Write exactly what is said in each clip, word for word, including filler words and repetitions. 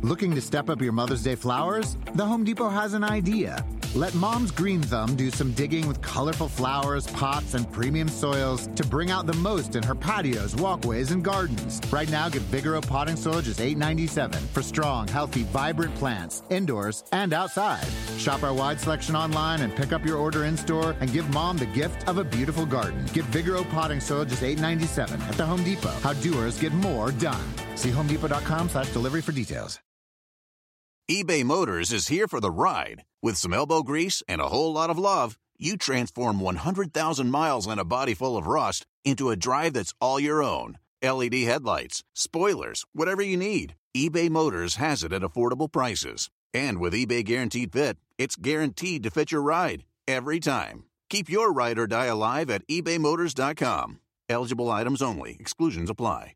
Looking to step up your Mother's Day flowers? The Home Depot has an idea. Let Mom's Green Thumb do some digging with colorful flowers, pots, and premium soils to bring out the most in her patios, walkways, and gardens. Right now, get Vigoro potting soil just eight ninety-seven for strong, healthy, vibrant plants, indoors and outside. Shop our wide selection online and pick up your order in-store and give Mom the gift of a beautiful garden. Get Vigoro potting soil just eight ninety-seven at the Home Depot. How doers get more done. See homedepot.com slash delivery for details. eBay Motors is here for the ride. With some elbow grease and a whole lot of love, you transform one hundred thousand miles and a body full of rust into a drive that's all your own. L E D headlights, spoilers, whatever you need, eBay Motors has it at affordable prices. And with eBay Guaranteed Fit, it's guaranteed to fit your ride every time. Keep your ride or die alive at ebay motors dot com. Eligible items only. Exclusions apply.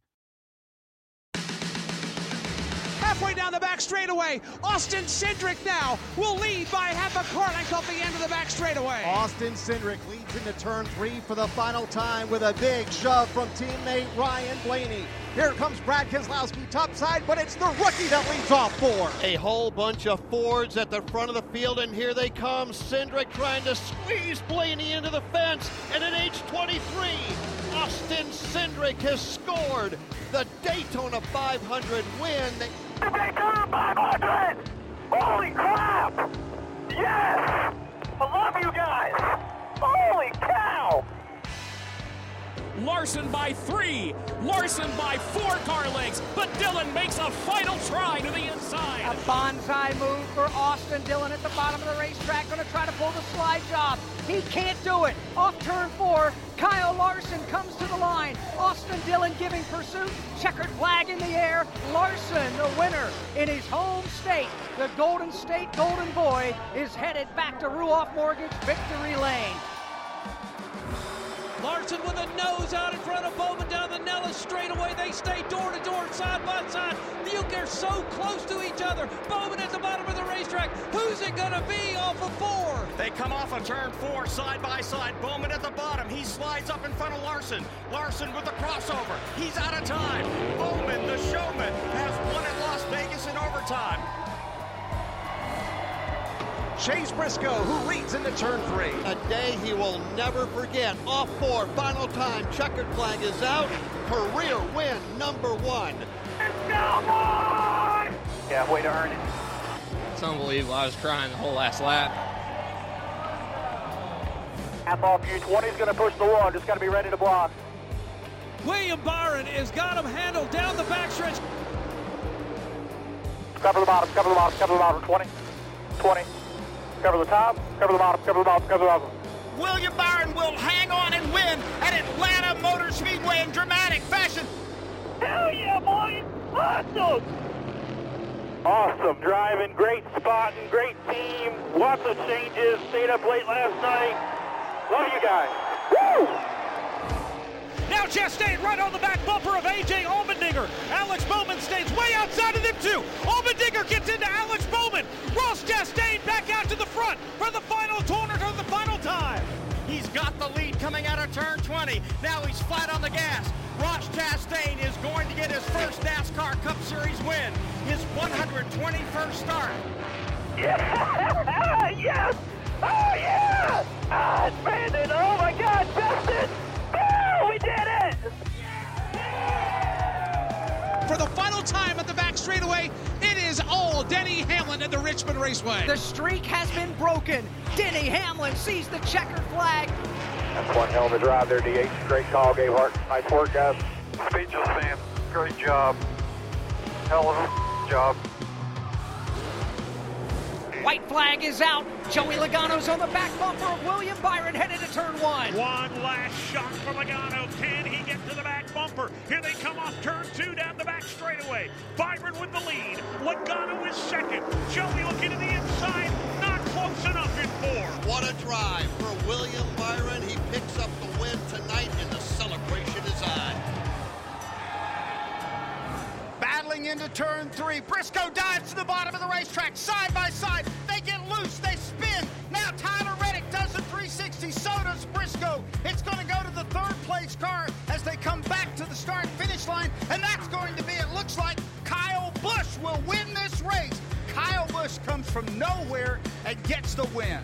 Halfway down the back straightaway, Austin Cindric now will lead by half a car length off the end of the back straightaway. Austin Cindric leads into turn three for the final time with a big shove from teammate Ryan Blaney. Here comes Brad Keselowski topside, but it's the rookie that leads off four. A whole bunch of Fords at the front of the field, and here they come. Cindric trying to squeeze Blaney into the fence, and at age twenty-three, Austin Cindric has scored the Daytona five hundred win. The Daytona five hundred! Holy crap! Yes! I love you guys! Holy cow! Larson by three, Larson by four car lengths, but Dillon makes a final try to the inside. A bonsai move for Austin Dillon at the bottom of the racetrack, going to try to pull the slide job. He can't do it. Off turn four, Kyle Larson comes to the line. Austin Dillon giving pursuit, checkered flag in the air. Larson, the winner in his home state. The Golden State Golden Boy is headed back to Ruoff Mortgage Victory Lane. Larson with a nose out in front of Bowman down the Nellis straightaway. They stay door to door, side by side. You are so close to each other. Bowman at the bottom of the racetrack. Who's it going to be off of four? They come off of turn four, side by side. Bowman at the bottom. He slides up in front of Larson. Larson with the crossover. He's out of time. Bowman, the showman, has won at Las Vegas in overtime. Chase Briscoe, who leads into turn three. A day he will never forget. Off four, final time, checkered flag is out. Career win number one. Let's go, boy! Yeah, way to earn it. It's unbelievable. I was crying the whole last lap. Half off you. twenty's going to push the wall. Just got to be ready to block. William Byron has got him handled down the backstretch. Cover the bottom, cover the bottom, cover the bottom. twenty, twenty. Cover the top, cover the bottom, cover the bottom, cover the bottom. William Byron will hang on and win at Atlanta Motor Speedway in dramatic fashion. Hell yeah, boys! Awesome! Awesome driving, great spotting, great team, lots of changes, stayed up late last night. Love you guys. Woo! Now Chastain right on the back bumper of A J Allmendinger. Alex Bowman stays way outside of them two. Allmendinger gets into Alex Bowman. Ross Chastain back out to the front for the final corner of the final time. He's got the lead coming out of turn twenty. Now he's flat on the gas. Ross Chastain is going to get his first NASCAR Cup Series win. His one hundred twenty-first start. Yeah! Yes! Oh, yeah! Ah, it's Brandon! Oh, my God! Justin! Oh, we did it! For the final time at the back straightaway, it is all Denny Hamlin at the Richmond Raceway. The streak has been broken. Denny Hamlin sees the checkered flag. That's one hell of a drive there, D H. Great call, Gabehart. Nice work, guys. Speechless, man. Great job. Hell of a job. White flag is out. Joey Logano's on the back bumper of William Byron headed to turn one. One last shot for Logano. Can he get to the back bumper? Here they come off turn two down the back straightaway. Byron with the lead. Logano is second. Joey looking to the inside. Not close enough in four. What a drive for William Byron. He picks up the win tonight, and the celebration is on. Battling into turn three. Briscoe dives to the bottom of the racetrack. Side by side. They get loose. They spin. Now Tyler Reddick does a three sixty. So does Briscoe. It's going to go to the third place car as they come back to the start finish line. And that's going to be, it looks like, Kyle Busch will win this race. Kyle Busch comes from nowhere and gets the win.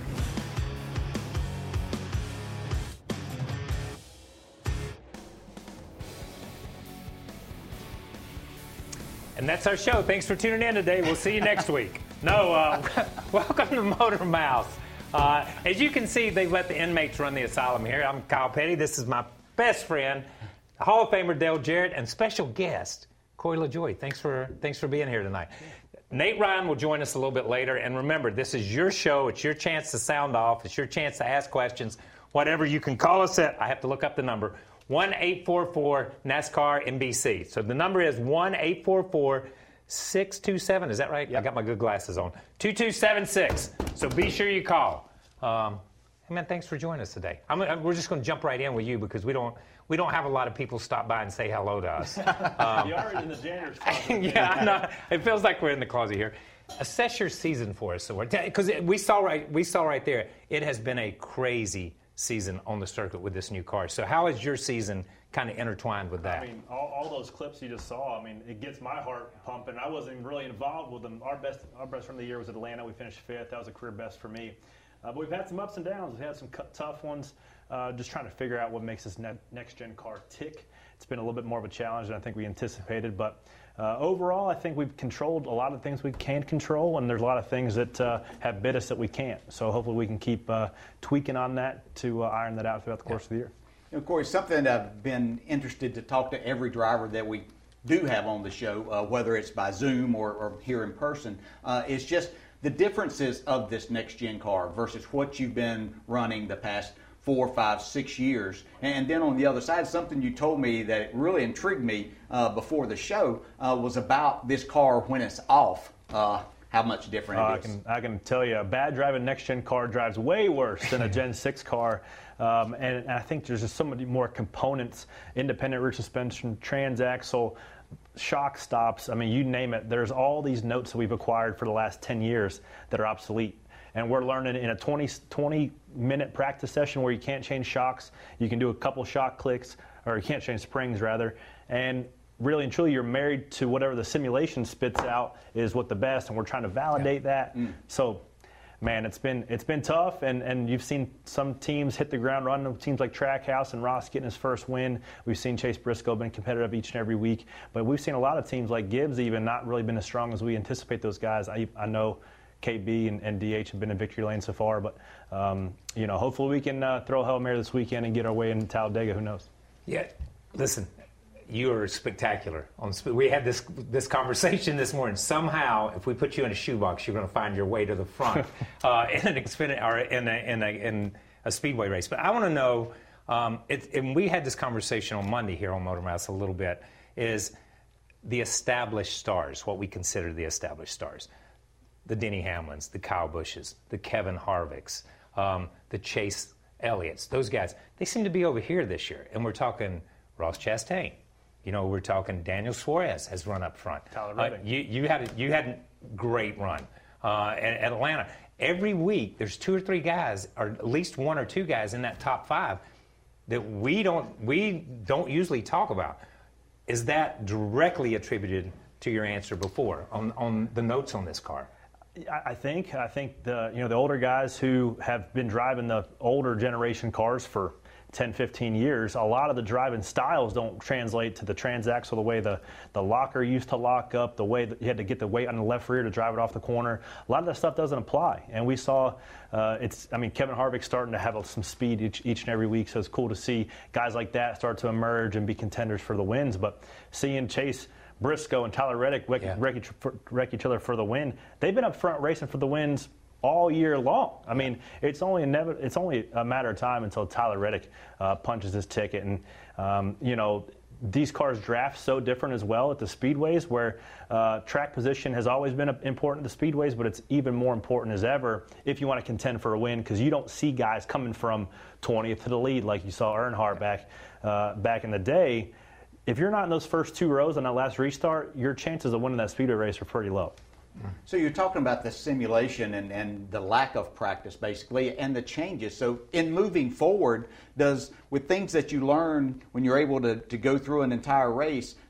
And that's our show. Thanks for tuning in today. We'll see you next week. No, uh, welcome to Motor Mouth. Uh, as you can see, they've let the inmates run the asylum here. I'm Kyle Petty. This is my best friend, Hall of Famer Dale Jarrett, and special guest, Corey LaJoie. Thanks for, thanks for being here tonight. Nate Ryan will join us a little bit later. And remember, this is your show. It's your chance to sound off. It's your chance to ask questions. Whatever, you can call us at, I have to look up the number, one eight four four NASCAR N B C. So the number is one eight four four six two seven. Is that right? Yep. I got my good glasses on. two two seven six. So be sure you call. Um, hey man, thanks for joining us today. I'm, I'm, we're just going to jump right in with you because we don't we don't have a lot of people stop by and say hello to us. Um, you are in the janitor's closet. Yeah, I know. It feels like we're in the closet here. Assess your season for us, so because we saw right we saw right there, it has been a crazy season on the circuit with this new car. So how is your season kind of intertwined with that? I mean, all, all those clips you just saw, I mean, it gets my heart pumping. I wasn't really involved with them. Our best our best run of the year was Atlanta. We finished fifth. That was a career best for me. Uh, but we've had some ups and downs. We've had some cu- tough ones. Uh, just trying to figure out what makes this ne- next-gen car tick. It's been a little bit more of a challenge than I think we anticipated. But uh, overall, I think we've controlled a lot of things we can control, and there's a lot of things that uh, have bit us that we can't. So hopefully we can keep uh, tweaking on that to uh, iron that out throughout the course of the year. You know, Corey, something that I've been interested to talk to every driver that we do have on the show, uh, whether it's by Zoom or, or here in person, uh, is just the differences of this next-gen car versus what you've been running the past four, five, six years. And then on the other side, something you told me that really intrigued me uh, before the show uh, was about this car when it's off, uh, how much different uh, it is. I can, I can tell you, a bad driving next-gen car drives way worse than a Gen six car. Um, and, and I think there's just so many more components, independent rear suspension, transaxle, shock stops. I mean, you name it. There's all these notes that we've acquired for the last ten years that are obsolete. And we're learning in a twenty, twenty minute practice session where you can't change shocks. You can do a couple shock clicks, or you can't change springs rather. And really and truly, you're married to whatever the simulation spits out is what the best. And we're trying to validate yeah. that. Mm. So, man, it's been it's been tough, and, and you've seen some teams hit the ground running. Teams like Trackhouse and Ross getting his first win. We've seen Chase Briscoe been competitive each and every week, but we've seen a lot of teams like Gibbs even not really been as strong as we anticipate those guys. I I know K B and, and D H have been in victory lane so far, but um, you know, hopefully we can uh, throw a Hail Mary this weekend and get our way into Talladega. Who knows? Yeah, listen. You are spectacular. On we had this this conversation this morning. Somehow, if we put you in a shoebox, you're going to find your way to the front uh, in an Xfinity or in a, in a in a speedway race. But I want to know. Um, it, and we had this conversation on Monday here on Motor Mouth a little bit. Is the established stars what we consider the established stars? The Denny Hamlins, the Kyle Busches, the Kevin Harvicks, um, the Chase Elliott's. Those guys, they seem to be over here this year, and we're talking Ross Chastain. You know, we're talking Daniel Suarez has run up front. Tyler Uh, Reddick. you, you had a, you had a great run uh, at, at Atlanta. Every week, there's two or three guys, or at least one or two guys in that top five that we don't we don't usually talk about. Is that directly attributed to your answer before on on the notes on this car? I think I think the you know the older guys who have been driving the older generation cars for ten, fifteen years, a lot of the driving styles don't translate to the transaxle, the way the, the locker used to lock up, the way that you had to get the weight on the left rear to drive it off the corner. A lot of that stuff doesn't apply. And we saw, uh, it's I mean, Kevin Harvick starting to have some speed each, each and every week, so it's cool to see guys like that start to emerge and be contenders for the wins. But seeing Chase Briscoe and Tyler Reddick wreck, yeah. wreck, wreck each other for the win, they've been up front racing for the wins all year long. I mean, it's only a it's only a matter of time until Tyler Reddick uh, punches his ticket. And, um, you know, these cars draft so different as well at the speedways, where uh, track position has always been important to speedways, but it's even more important as ever if you want to contend for a win, because you don't see guys coming from twentieth to the lead like you saw Earnhardt back, uh, back in the day. If you're not in those first two rows on that last restart, your chances of winning that speedway race are pretty low. So you're talking about the simulation and, and the lack of practice, basically, and the changes. So in moving forward, does with things that you learn when you're able to, to go through an entire race,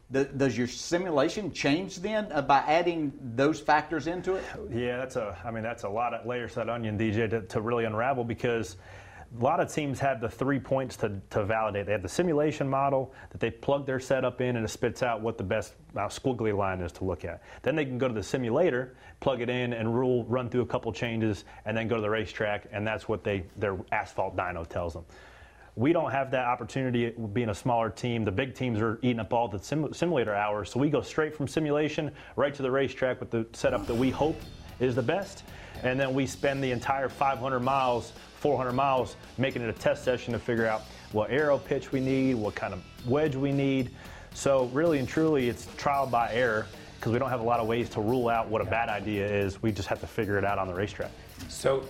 the, does your simulation change then uh, by adding those factors into it? Yeah, that's a. I mean, that's a lot of layers to that onion, D J, to, to really unravel, because a lot of teams have the three points to, to validate. They have the simulation model that they plug their setup in, and it spits out what the best uh, squiggly line is to look at. Then they can go to the simulator, plug it in, and rule, run through a couple changes, and then go to the racetrack, and that's what they their asphalt dyno tells them. We don't have that opportunity being a smaller team. The big teams are eating up all the sim- simulator hours, so we go straight from simulation right to the racetrack with the setup that we hope is the best, and then we spend the entire five hundred miles, four hundred miles, making it a test session to figure out what aero pitch we need, what kind of wedge we need. So really and truly, it's trial by error, because we don't have a lot of ways to rule out what a bad idea is. We just have to figure it out on the racetrack. So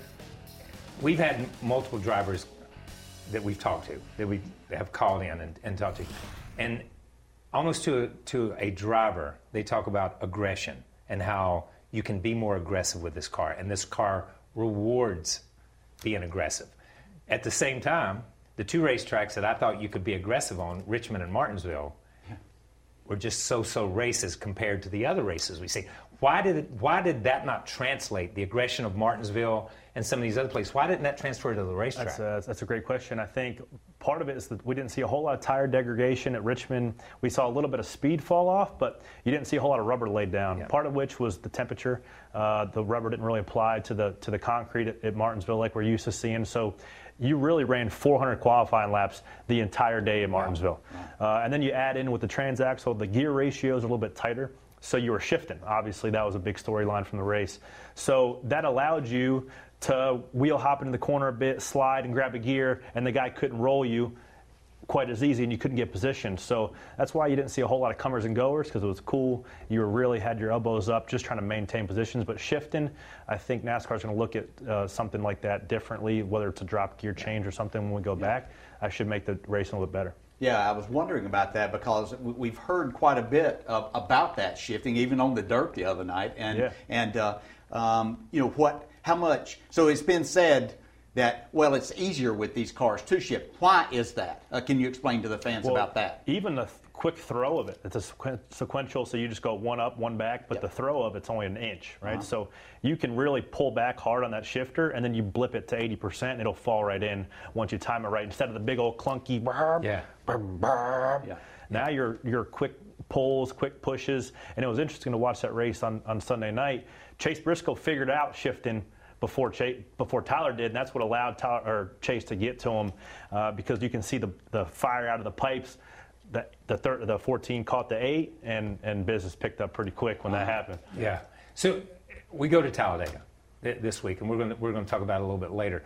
we've had multiple drivers that we've talked to, that we have called in and, and talked to. And almost to a, to a driver, they talk about aggression and how you can be more aggressive with this car, and this car rewards being aggressive. At the same time, the two racetracks that I thought you could be aggressive on, Richmond and Martinsville, were just so-so races compared to the other races we see. Why did it, why did that not translate, the aggression of Martinsville and some of these other places? Why didn't that transfer to the racetrack? That's a, that's a great question. I think part of it is that we didn't see a whole lot of tire degradation at Richmond. We saw a little bit of speed fall off, but you didn't see a whole lot of rubber laid down. Yeah. Part of which was the temperature. Uh, the rubber didn't really apply to the to the concrete at, at Martinsville like we're used to seeing. So you really ran four hundred qualifying laps the entire day at Martinsville. Wow. Uh, and then you add in with the transaxle, the gear ratios are a little bit tighter. So you were shifting. Obviously, that was a big storyline from the race. So that allowed you to wheel hop into the corner a bit, slide and grab a gear, and the guy couldn't roll you quite as easy, and you couldn't get positioned. So that's why you didn't see a whole lot of comers and goers, because it was cool. You were really had your elbows up, just trying to maintain positions. But shifting, I think NASCAR's going to look at uh, something like that differently, whether it's a drop gear change or something when we go yeah. back. I should make the racing a little bit better. Yeah, I was wondering about that, because we've heard quite a bit of, about that shifting, even on the dirt the other night, and yeah. and uh, um, you know what, how much. So it's been said that, well, it's easier with these cars to shift. Why is that? Uh, can you explain to the fans well, about that? Even the th- quick throw of it, it's a sequ- sequential, so you just go one up, one back, but yep. the throw of it's only an inch, right? Uh-huh. So you can really pull back hard on that shifter, and then you blip it to eighty percent, and it'll fall right in once you time it right, instead of the big old clunky burr, yeah. burr, burr. Yeah. Now your your quick pulls, quick pushes, and it was interesting to watch that race on, on Sunday night. Chase Briscoe figured out shifting before Chase, before Tyler did, and that's what allowed Tyler, or Chase to get to him, uh, because you can see the the fire out of the pipes. The the, thir- the fourteen caught the eight, and, and business picked up pretty quick when that happened. Yeah. So we go to Talladega th- this week, and we're going we're going to talk about it a little bit later.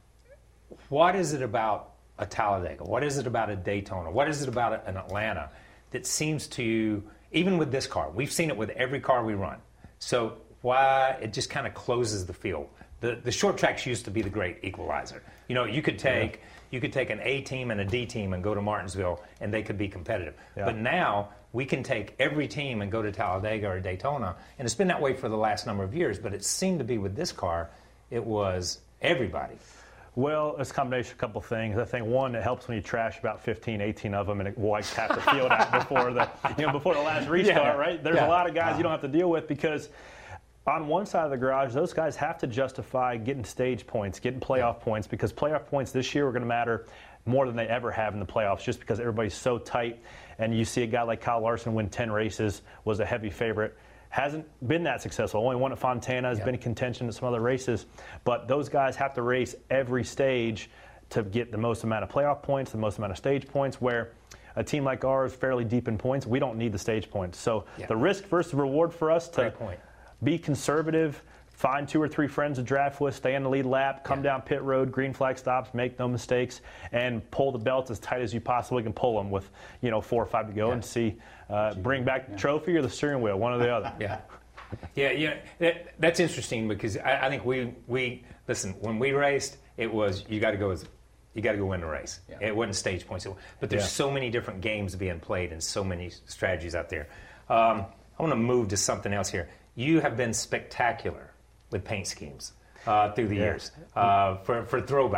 What is it about a Talladega? What is it about a Daytona? What is it about an Atlanta that seems to, even with this car, we've seen it with every car we run. So why it just kind of closes the field? The the short tracks used to be the great equalizer. You know, you could take. Yeah. You could take an A team and a D team and go to Martinsville, and they could be competitive. Yeah. But now we can take every team and go to Talladega or Daytona, and it's been that way for the last number of years. But it seemed to be with this car, it was everybody. Well, it's a combination of a couple things. I think one, it helps when you trash about fifteen, eighteen of them, and it wipes half the field out before the you know before the last restart. Yeah. Right? There's yeah. a lot of guys wow. you don't have to deal with, because on one side of the garage, those guys have to justify getting stage points, getting playoff points, because playoff points this year are going to matter more than they ever have in the playoffs, just because everybody's so tight. And you see a guy like Kyle Larson win ten races, was a heavy favorite. Hasn't been that successful. Only won at Fontana, has yeah. been in contention at some other races. But those guys have to race every stage to get the most amount of playoff points, the most amount of stage points, where a team like ours, fairly deep in points, we don't need the stage points. So yeah. the risk versus reward for us to Great point. Be conservative, find two or three friends to draft with, stay on the lead lap, come yeah. down pit road, green flag stops, make no mistakes, and pull the belts as tight as you possibly can pull them with, you know, four or five to go, yeah. and see, uh, bring back the trophy or the steering wheel, one or the other. Yeah, yeah, yeah. That, that's interesting, because I, I think we we listen when we raced, it was you got to go as you got to go win the race. Yeah. It wasn't stage points, but there's yeah. so many different games being played and so many strategies out there. Um, I want to move to something else here. You have been spectacular with paint schemes uh, through the yeah. years uh, for, for throwback.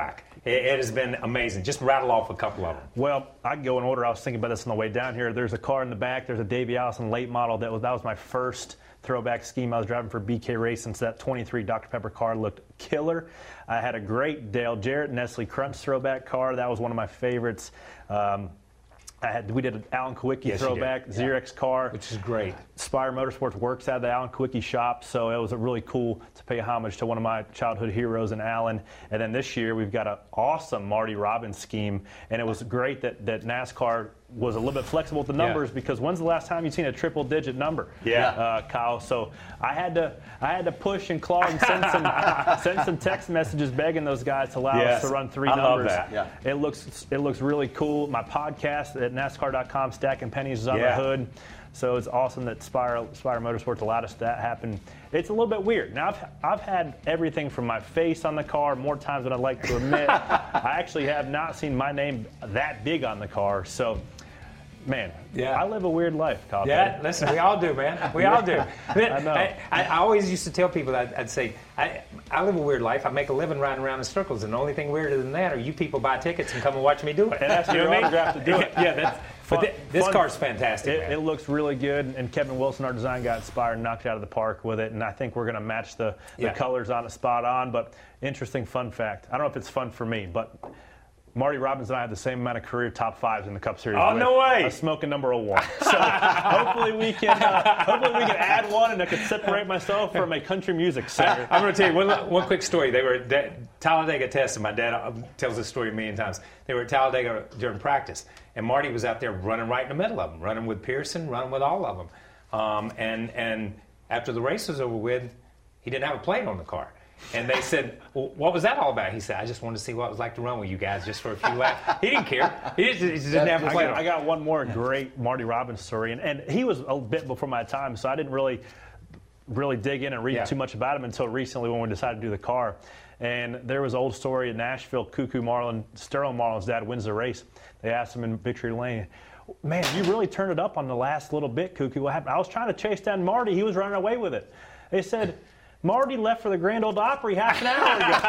it, it has been amazing. Just rattle off a couple of them. Well, I can go in order. I was thinking about this on the way down here. There's a car in the back. There's a Davey Allison late model. That was that was my first throwback scheme. I was driving for B K Racing, so that twenty-three Doctor Pepper car looked killer. I had a great Dale Jarrett Nestle Crunch throwback car. That was one of my favorites. Um, I had, we did an Alan Kawicki yes, throwback yeah. Xerox car. Which is great. Spire Motorsports works out of the Alan Kawicki shop, so it was a really cool to pay homage to one of my childhood heroes in Alan. And then this year we've got an awesome Marty Robbins scheme, and it was great that, that NASCAR was a little bit flexible with the numbers, yeah. because when's the last time you've seen a triple-digit number, yeah, uh, Kyle? So I had to I had to push and claw and send some send some text messages begging those guys to allow yes. us to run three I numbers. Love that. Yeah. It looks it looks really cool. My podcast at NASCAR dot com, Stacking Pennies, is on yeah. the hood. So it's awesome that Spire, Spire Motorsports allowed us that happen. It's a little bit weird. Now, I've, I've had everything from my face on the car more times than I'd like to admit. I actually have not seen my name that big on the car. So, man, yeah. I live a weird life, Kyle. Yeah, listen, we all do, man. We all do. I know. I, I always used to tell people, that I'd say, I, I live a weird life. I make a living riding around in circles, and the only thing weirder than that are you people buy tickets and come and watch me do it. And that's your autograph to do it. Yeah, that's Fun, but th- this fun. car's fantastic. It, it looks really good, and Kevin Wilson, our design guy at Spire, knocked it out of the park with it, and I think we're going to match the, the yeah. colors on it spot on. But interesting fun fact. I don't know if it's fun for me, but Marty Robbins and I have the same amount of career top fives in the Cup Series. Oh, with no way! A smoking number one. So hopefully we can uh, hopefully we can add one, and I can separate myself from a country music singer. I, I'm going to tell you one, one quick story. They were at Talladega testing. My dad tells this story a million times. They were at Talladega during practice, and Marty was out there running right in the middle of them, running with Pearson, running with all of them. Um, and and after the race was over with, he didn't have a plate on the car. And they said, well, what was that all about? He said, I just wanted to see what it was like to run with you guys just for a few laps. He didn't care. He just, he just didn't have a plate I got, on. I got one more great Marty Robbins story, and, and he was a bit before my time, so I didn't really really dig in and read yeah. too much about him until recently when we decided to do the car. And there was an old story in Nashville. Cuckoo Marlin, Sterling Marlin's dad wins the race. They asked him in Victory Lane, man, you really turned it up on the last little bit, Cuckoo. What happened? I was trying to chase down Marty. He was running away with it. They said, Marty left for the Grand Ole Opry half an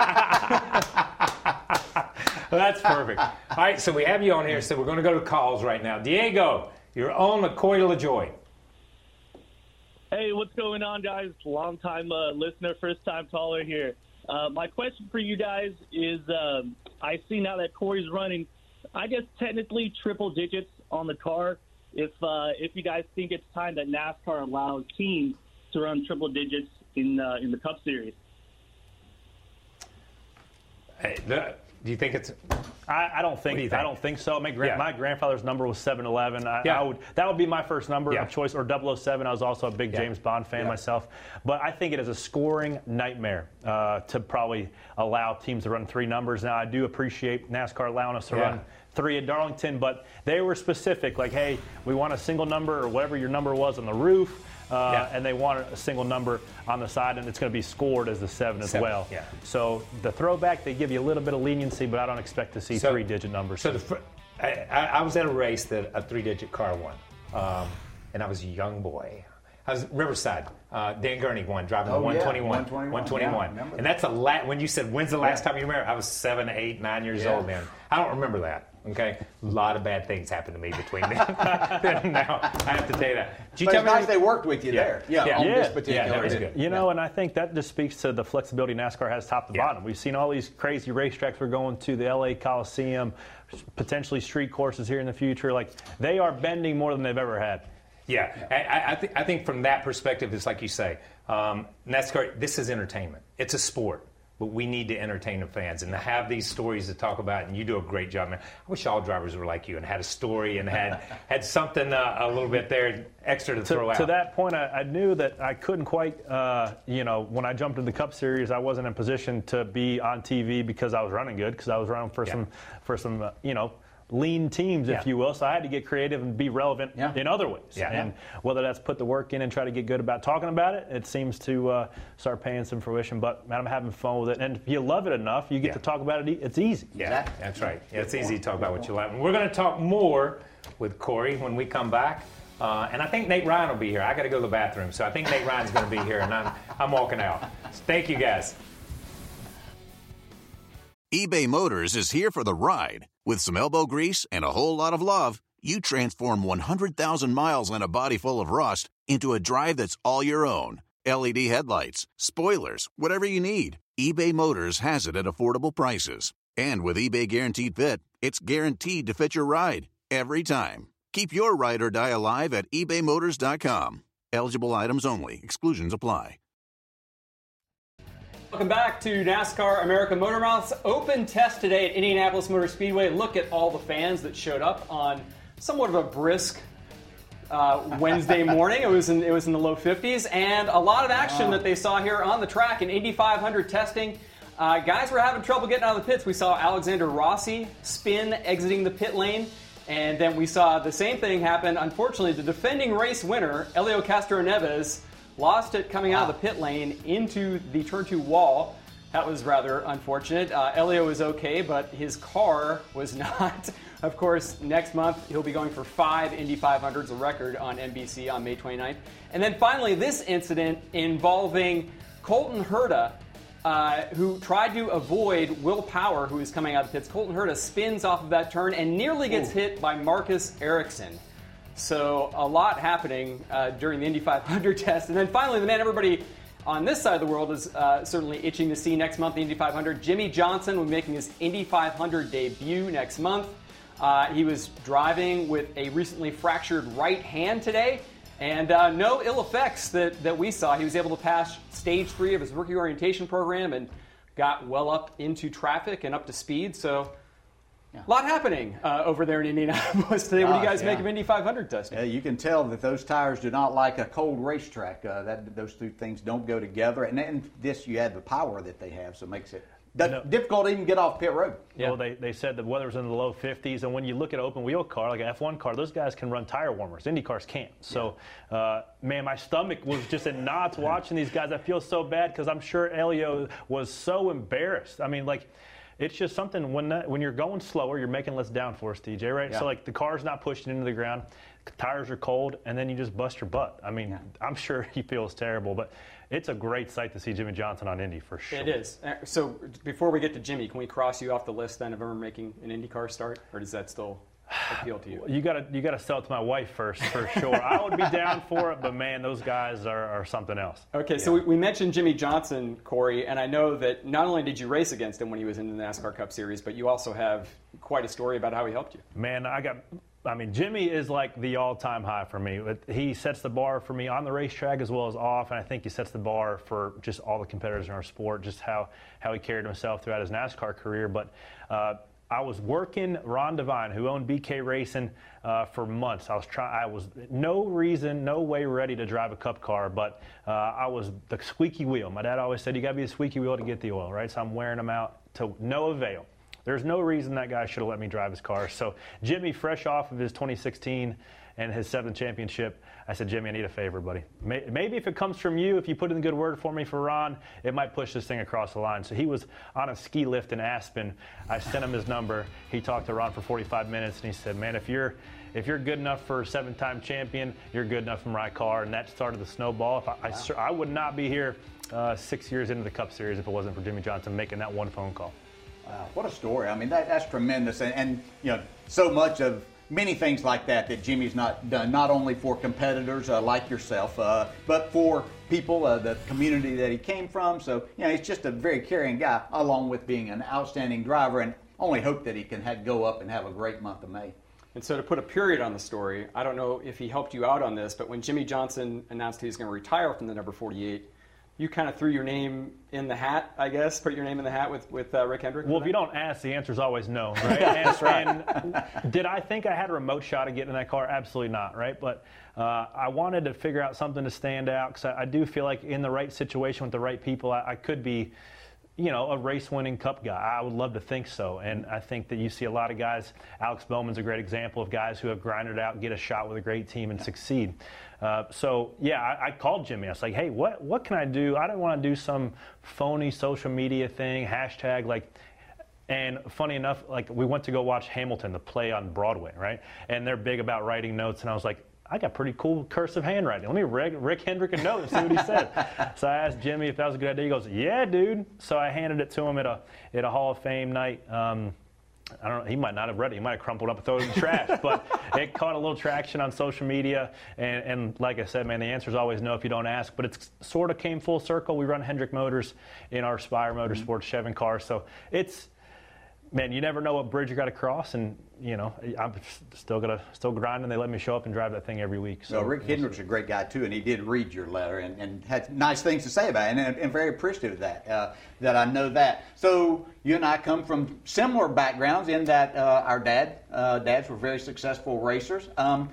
hour ago. Well, that's perfect. All right, so we have you on here, so we're going to go to calls right now. Diego, you're on with Corey LaJoie. Hey, what's going on, guys? Long-time uh, listener, first-time caller here. Uh, my question for you guys is, um, I see now that Corey's running, I guess technically triple digits on the car. If uh, if you guys think it's time that NASCAR allows teams to run triple digits in uh, in the Cup Series. Hey, the, do you think it's? I, I don't think, do think I don't think so. My, gra- yeah. my grandfather's number was seven eleven. I, yeah. I would that would be my first number yeah. of choice, or double oh seven. I was also a big yeah. James Bond fan yeah. myself. But I think it is a scoring nightmare uh, to probably allow teams to run three numbers. Now I do appreciate NASCAR allowing us to yeah. run three at Darlington, but they were specific, like, hey, we want a single number or whatever your number was on the roof. Uh, yeah. And they want a single number on the side, and it's going to be scored as the seven as seven, well. Yeah. So the throwback, they give you a little bit of leniency, but I don't expect to see so, three-digit numbers. So the fr- I, I was at a race that a three-digit car won, um, and I was a young boy. I was Riverside. Uh, Dan Gurney won, driving oh, the one twenty-one. Yeah, one twenty-one. Yeah, and that's a la- when you said, when's the last yeah. time you remember? I was seven, eight, nine years yeah. old then. I don't remember that. Okay, a lot of bad things happened to me between then and now. I have to tell you that. Did you but tell it's me nice they worked with you yeah. there. Yeah, yeah. on yeah. this particular. Yeah, that was good. You know, yeah. and I think that just speaks to the flexibility NASCAR has top to yeah. bottom. We've seen all these crazy racetracks we're going to, the L A Coliseum, potentially street courses here in the future. Like, they are bending more than they've ever had. Yeah, yeah. I, I, th- I think from that perspective, it's like you say, um, NASCAR, this is entertainment. It's a sport. But we need to entertain the fans and to have these stories to talk about, and you do a great job, man. I wish all drivers were like you and had a story and had had something uh, a little bit there extra to, to throw out. To that point, I, I knew that I couldn't quite, uh, you know, when I jumped into the Cup Series, I wasn't in position to be on T V because I was running good, because I was running for yeah. some, for some, uh, you know, lean teams, if yeah. you will. So I had to get creative and be relevant yeah. in other ways. Yeah. And whether that's put the work in and try to get good about talking about it, it seems to uh, start paying some fruition. But, man, I'm having fun with it. And if you love it enough, you get yeah. to talk about it. It's easy. Yeah, that's right. Yeah, it's easy to talk about what you like. We're going to talk more with Corey when we come back. Uh, and I think Nate Ryan will be here. I got to go to the bathroom. So I think Nate Ryan's going to be here, and I'm, I'm walking out. Thank you, guys. eBay Motors is here for the ride. With some elbow grease and a whole lot of love, you transform one hundred thousand miles and a body full of rust into a drive that's all your own. L E D headlights, spoilers, whatever you need, eBay Motors has it at affordable prices. And with eBay Guaranteed Fit, it's guaranteed to fit your ride every time. Keep your ride or die alive at ebay motors dot com. Eligible items only. Exclusions apply. Welcome back to NASCAR America Motor Mouth's open test today at Indianapolis Motor Speedway. Look at all the fans that showed up on somewhat of a brisk uh, Wednesday morning. It was in it was in the low fifties, and a lot of action wow. that they saw here on the track in Indy five hundred testing. Uh, guys were having trouble getting out of the pits. We saw Alexander Rossi spin exiting the pit lane, and then we saw the same thing happen. Unfortunately, the defending race winner, Helio Castroneves, lost it coming out of the pit lane into the turn two wall. That was rather unfortunate. Uh, Helio was okay, but his car was not. Of course, next month he'll be going for five Indy five hundreds, a record on N B C on May twenty-ninth. And then finally, this incident involving Colton Herta, uh, who tried to avoid Will Power, who is coming out of the pits. Colton Herta spins off of that turn and nearly gets Ooh. hit by Marcus Ericsson. So a lot happening uh, during the Indy five hundred test. And then finally, the man everybody on this side of the world is uh, certainly itching to see next month, the Indy five hundred. Jimmie Johnson will be making his Indy five hundred debut next month. Uh, he was driving with a recently fractured right hand today, and uh, no ill effects that, that we saw. He was able to pass stage three of his rookie orientation program and got well up into traffic and up to speed. So yeah. a lot happening uh, over there in Indianapolis today. Gosh, what do you guys yeah. make of Indy five hundred testing? Yeah, you can tell that those tires do not like a cold racetrack. Uh, that those two things don't go together. And then this, you add the power that they have, so it makes it no. difficult to even get off pit road. Yeah. Well, they, they said the weather was in the low fifties, and when you look at an open wheel car, like an F one car, those guys can run tire warmers. Indy cars can't. So, yeah. uh, man, my stomach was just in knots watching these guys. I feel so bad because I'm sure Helio was so embarrassed. I mean, like, it's just something when that, when you're going slower, you're making less downforce, T J, right? Yeah. So, like, the car's not pushing into the ground, tires are cold, and then you just bust your butt. I mean, yeah. I'm sure he feels terrible, but it's a great sight to see Jimmie Johnson on Indy for sure. It is. So, before we get to Jimmy, can we cross you off the list then of ever making an IndyCar start, or does that still appeal to you? You gotta you gotta sell it to my wife first, for sure. I would be down for it, but man, those guys are, are something else. Okay, yeah. so we, we mentioned Jimmie Johnson, Corey, and I know that not only did you race against him when he was in the NASCAR Cup Series, but you also have quite a story about how he helped you. Man, I got. I mean, Jimmy is like the all-time high for me. He sets the bar for me on the racetrack as well as off, and I think he sets the bar for just all the competitors in our sport, just how, how he carried himself throughout his NASCAR career. But uh, I was working Ron Devine, who owned B K Racing, uh, for months. I was trying. I was no reason, no way ready to drive a Cup car, but uh, I was the squeaky wheel. My dad always said you got to be the squeaky wheel to get the oil, right? So I'm wearing them out to no avail. There's no reason that guy should have let me drive his car. So Jimmy, fresh off of his twenty sixteen and his seventh championship, I said, Jimmy, I need a favor, buddy. Maybe if it comes from you, if you put in a good word for me for Ron, it might push this thing across the line. So he was on a ski lift in Aspen. I sent him his number. He talked to Ron for forty-five minutes, and he said, man, if you're if you're good enough for a seven-time champion, you're good enough for my car. And that started the snowball. If I, wow. I, I would not be here uh, six years into the Cup Series if it wasn't for Jimmie Johnson making that one phone call. Wow, what a story. I mean, that, that's tremendous. And, and, you know, so much of many things like that that Jimmy's not done, not only for competitors uh, like yourself, uh, but for people, uh, the community that he came from. So, you know, he's just a very caring guy, along with being an outstanding driver, and only hope that he can have, go up and have a great month of May. And so to put a period on the story, I don't know if he helped you out on this, but when Jimmie Johnson announced he was going to retire from the number forty-eight, you kind of threw your name in the hat, I guess, put your name in the hat with, with uh, Rick Hendrick? Well, if you don't ask, the answer's always no, right? That's right. And did I think I had a remote shot of getting in that car? Absolutely not, right? But uh, I wanted to figure out something to stand out, because I, I do feel like in the right situation with the right people, I, I could be, you know, a race-winning Cup guy. I would love to think so. And I think that you see a lot of guys. Alex Bowman's a great example of guys who have grinded out, get a shot with a great team, and succeed. Uh, so, yeah, I, I called Jimmy. I was like, hey, what what can I do? I don't want to do some phony social media thing, hashtag, like, and funny enough, like, we went to go watch Hamilton, the play on Broadway, right? And they're big about writing notes, and I was like, I got pretty cool cursive handwriting. Let me Rick, Rick Hendrick a note and see what he said. So I asked Jimmy if that was a good idea. He goes, yeah, dude. So I handed it to him at a at a Hall of Fame night. Um, I don't know. He might not have read it. He might have crumpled up and thrown it in the trash. But it caught a little traction on social media. And, and like I said, man, the answer is always no if you don't ask. But it sort of came full circle. We run Hendrick Motors in our Spire Motorsports mm-hmm. Chevy car. So it's, man, you never know what bridge you got to cross. And, you know, I'm still gonna still grinding. They let me show up and drive that thing every week. So well, Rick Hendrick's a great guy, too, and he did read your letter and, and had nice things to say about it, and, and very appreciative of that, uh, that I know that. So you and I come from similar backgrounds in that uh, our dad, uh, dads were very successful racers. Um,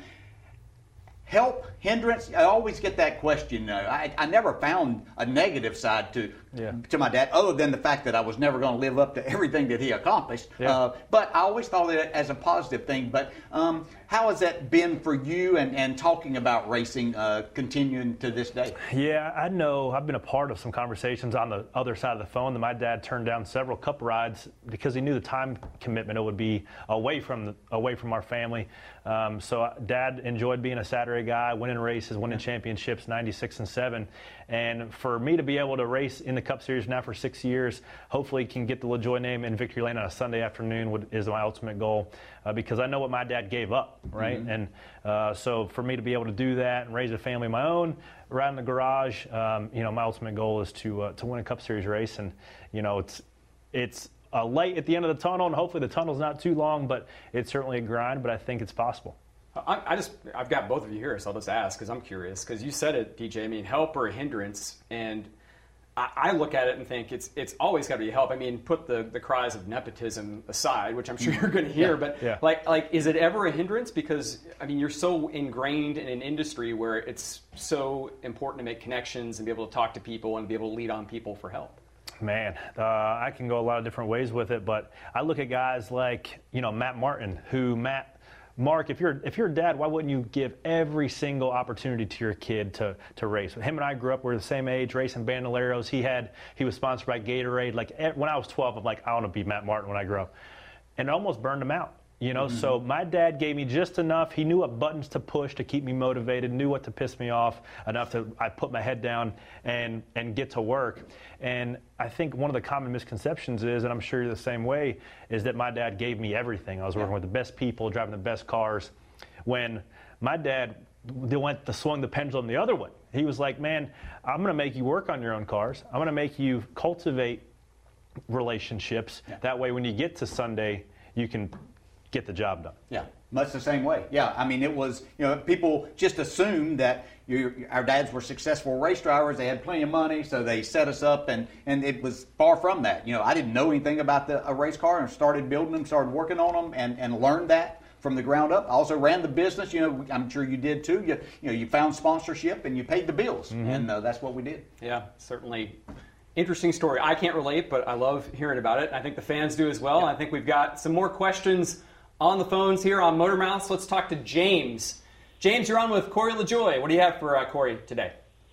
help, hindrance, I always get that question. Uh, I, I never found a negative side to yeah. to my dad, other than the fact that I was never going to live up to everything that he accomplished. Yeah. Uh, but I always thought of it as a positive thing. But um, how has that been for you and, and talking about racing uh, continuing to this day? Yeah, I know. I've been a part of some conversations on the other side of the phone that my dad turned down several cup rides because he knew the time commitment it would be away from the, away from our family. Um, so Dad enjoyed being a Saturday guy, winning races, winning championships, ninety-six and seven. And for me to be able to race in the Cup Series now for six years, hopefully can get the LaJoie name in Victory Lane on a Sunday afternoon would, is my ultimate goal uh, because I know what my dad gave up, right? Mm-hmm. And uh, so for me to be able to do that and raise a family of my own, right in the garage, um, you know, my ultimate goal is to uh, to win a Cup Series race. And, you know, it's it's a light at the end of the tunnel, and hopefully the tunnel's not too long, but it's certainly a grind, but I think it's possible. I, I just, I've got both of you here, so I'll just ask because I'm curious. Because you said it, D J. I mean, help or a hindrance, and I, I look at it and think it's it's always got to be help. I mean, put the, the cries of nepotism aside, which I'm sure you're going to hear, yeah, but yeah. like like is it ever a hindrance? Because I mean, you're so ingrained in an industry where it's so important to make connections and be able to talk to people and be able to lead on people for help. Man, uh, I can go a lot of different ways with it, but I look at guys like, you know, Matt Martin, who Matt. Mark, if you're if you're a dad, why wouldn't you give every single opportunity to your kid to to race? Him and I grew up, we're the same age, racing Bandoleros. He had he was sponsored by Gatorade. Like when I was twelve, I'm like, I want to be Matt Martin when I grow up, and it almost burned him out. You know, mm-hmm. So my dad gave me just enough. He knew what buttons to push to keep me motivated, knew what to piss me off, enough to I put my head down and and get to work. And I think one of the common misconceptions is, and I'm sure you're the same way, is that my dad gave me everything. I was working yeah. with the best people, driving the best cars. When my dad they went to swung the pendulum the other way. He was like, man, I'm going to make you work on your own cars. I'm going to make you cultivate relationships. Yeah. That way when you get to Sunday, you can get the job done. Yeah, much the same way. Yeah, I mean, it was, you know, people just assumed that you, our dads were successful race drivers. They had plenty of money, so they set us up, and, and it was far from that. You know, I didn't know anything about the, a race car and started building them, started working on them, and, and learned that from the ground up. I also ran the business. You know, I'm sure you did too. You, you know, you found sponsorship and you paid the bills, mm-hmm. and uh, that's what we did. Yeah, certainly. Interesting story. I can't relate, but I love hearing about it. I think the fans do as well. Yeah. I think we've got some more questions on the phones here on Motor Mouth. Let's talk to James. James, you're on with Corey LaJoie. What do you have for uh, Corey today?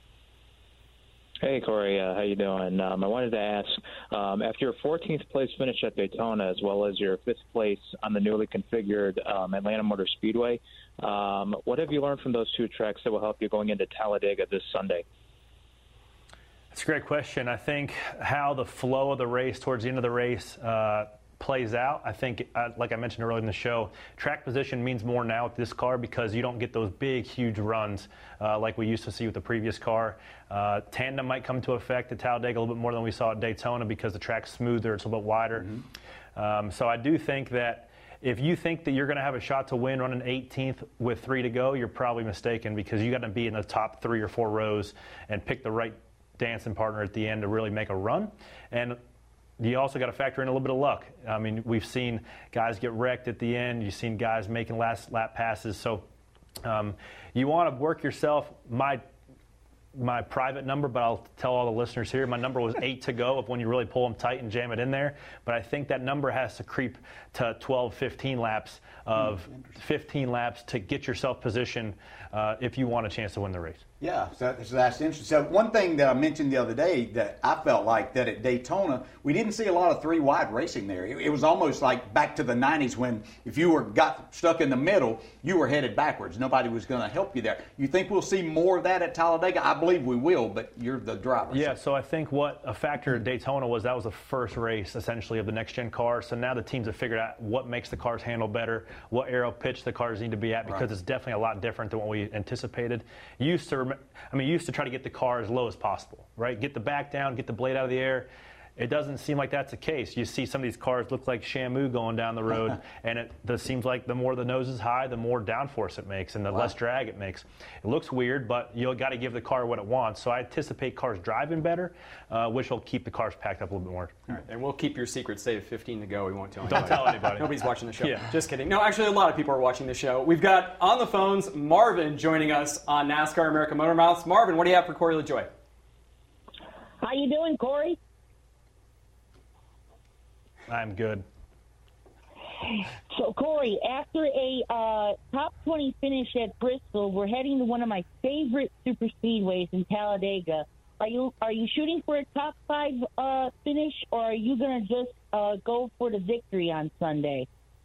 Hey, Corey. Uh, how you doing? Um, I wanted to ask, um, after your fourteenth place finish at Daytona, as well as your fifth place on the newly configured um, Atlanta Motor Speedway, um, what have you learned from those two tracks that will help you going into Talladega this Sunday? That's a great question. I think how the flow of the race towards the end of the race uh, plays out. I think, uh, like I mentioned earlier in the show, track position means more now with this car because you don't get those big, huge runs uh, like we used to see with the previous car. Uh, tandem might come to effect at Talladega a little bit more than we saw at Daytona because the track's smoother, it's a little bit wider. Mm-hmm. um, so I do think that if you think that you're going to have a shot to win running eighteenth with three to go, you're probably mistaken because you got to be in the top three or four rows and pick the right dancing partner at the end to really make a run. And you also got to factor in a little bit of luck. I mean, we've seen guys get wrecked at the end. You've seen guys making last lap passes. So um, you want to work yourself. My my private number, but I'll tell all the listeners here, my number was eight to go of when you really pull them tight and jam it in there. But I think that number has to creep to twelve, fifteen laps of fifteen laps to get yourself positioned uh, if you want a chance to win the race. Yeah, so, so that's interesting. So one thing that I mentioned the other day that I felt like that at Daytona, we didn't see a lot of three-wide racing there. It, it was almost like back to the nineties when if you were got stuck in the middle, you were headed backwards. Nobody was going to help you there. You think we'll see more of that at Talladega? I believe we will, but you're the driver. Yeah, so I think what a factor at Daytona was that was the first race, essentially, of the next-gen car. So now the teams have figured out what makes the cars handle better, what aero pitch the cars need to be at, because right. it's definitely a lot different than what we anticipated. Used to I mean, you used to try to get the car as low as possible, right? Get the back down, get the blade out of the air. It doesn't seem like that's the case. You see some of these cars look like Shamu going down the road, and it, it seems like the more the nose is high, the more downforce it makes and the wow. less drag it makes. It looks weird, but you've got to give the car what it wants. So I anticipate cars driving better, uh, which will keep the cars packed up a little bit more. All right, and we'll keep your secret safe. fifteen to go. We won't tell anybody. Don't tell anybody. Nobody's watching the show. Yeah. Just kidding. No, actually, a lot of people are watching the show. We've got on the phones Marvin joining us on NASCAR America Motor Mouths. Marvin, what do you have for Corey LaJoie? How you doing, Corey? I'm good. So, Corey, after a uh, top twenty finish at Bristol, we're heading to one of my favorite super speedways in Talladega. Are you are you shooting for a top five uh, finish, or are you going to just uh, go for the victory on Sunday?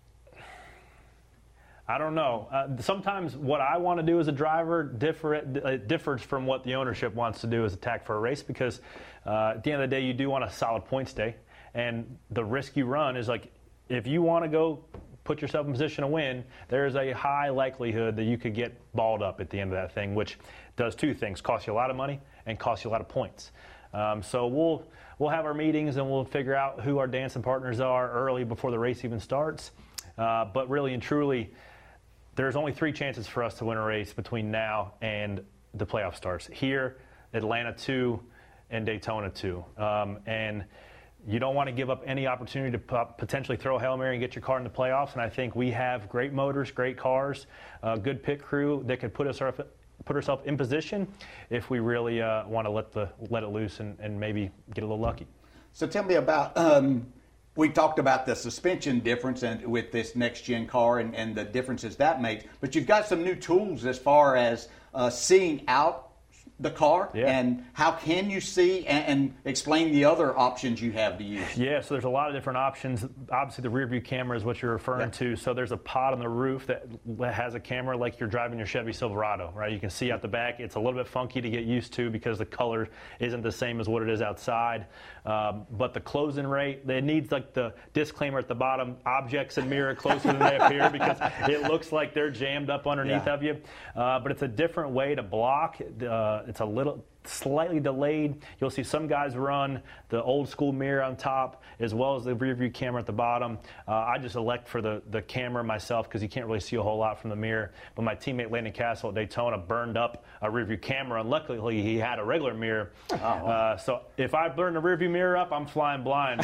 I don't know. Uh, sometimes what I want to do as a driver differ, it differs from what the ownership wants to do as a tack for a race, because uh, at the end of the day, you do want a solid points day. And the risk you run is, like, if you want to go put yourself in position to win, there is a high likelihood that you could get balled up at the end of that thing, which does two things: costs you a lot of money and costs you a lot of points. Um, so we'll we'll have our meetings and we'll figure out who our dancing partners are early before the race even starts. Uh, but really and truly, there's only three chances for us to win a race between now and the playoff starts. Here, Atlanta two, and Daytona two. Um, and you don't want to give up any opportunity to potentially throw a Hail Mary and get your car in the playoffs. And I think we have great motors, great cars, a good pit crew that could put us put ourselves in position if we really uh, want to let the let it loose and, and maybe get a little lucky. So tell me about, um, we talked about the suspension difference and with this next-gen car and, and the differences that makes, but you've got some new tools as far as uh, seeing out the car, yeah. and how can you see and, and explain the other options you have to use? Yeah, so there's a lot of different options. Obviously, the rear view camera is what you're referring yeah. to. So there's a pod on the roof that has a camera like you're driving your Chevy Silverado, right? You can see out the back. It's a little bit funky to get used to because the color isn't the same as what it is outside. Um, but the closing rate, it needs like the disclaimer at the bottom, objects and mirror closer than they appear, because it looks like they're jammed up underneath yeah. of you. Uh, but it's a different way to block. Uh, It's a little slightly delayed. You'll see some guys run the old school mirror on top as well as the rear view camera at the bottom. Uh, I just elect for the, the camera myself because you can't really see a whole lot from the mirror. But my teammate Landon Castle at Daytona burned up a rear view camera, and luckily he had a regular mirror. Oh, wow. uh, so if I burn the rear view mirror up, I'm flying blind.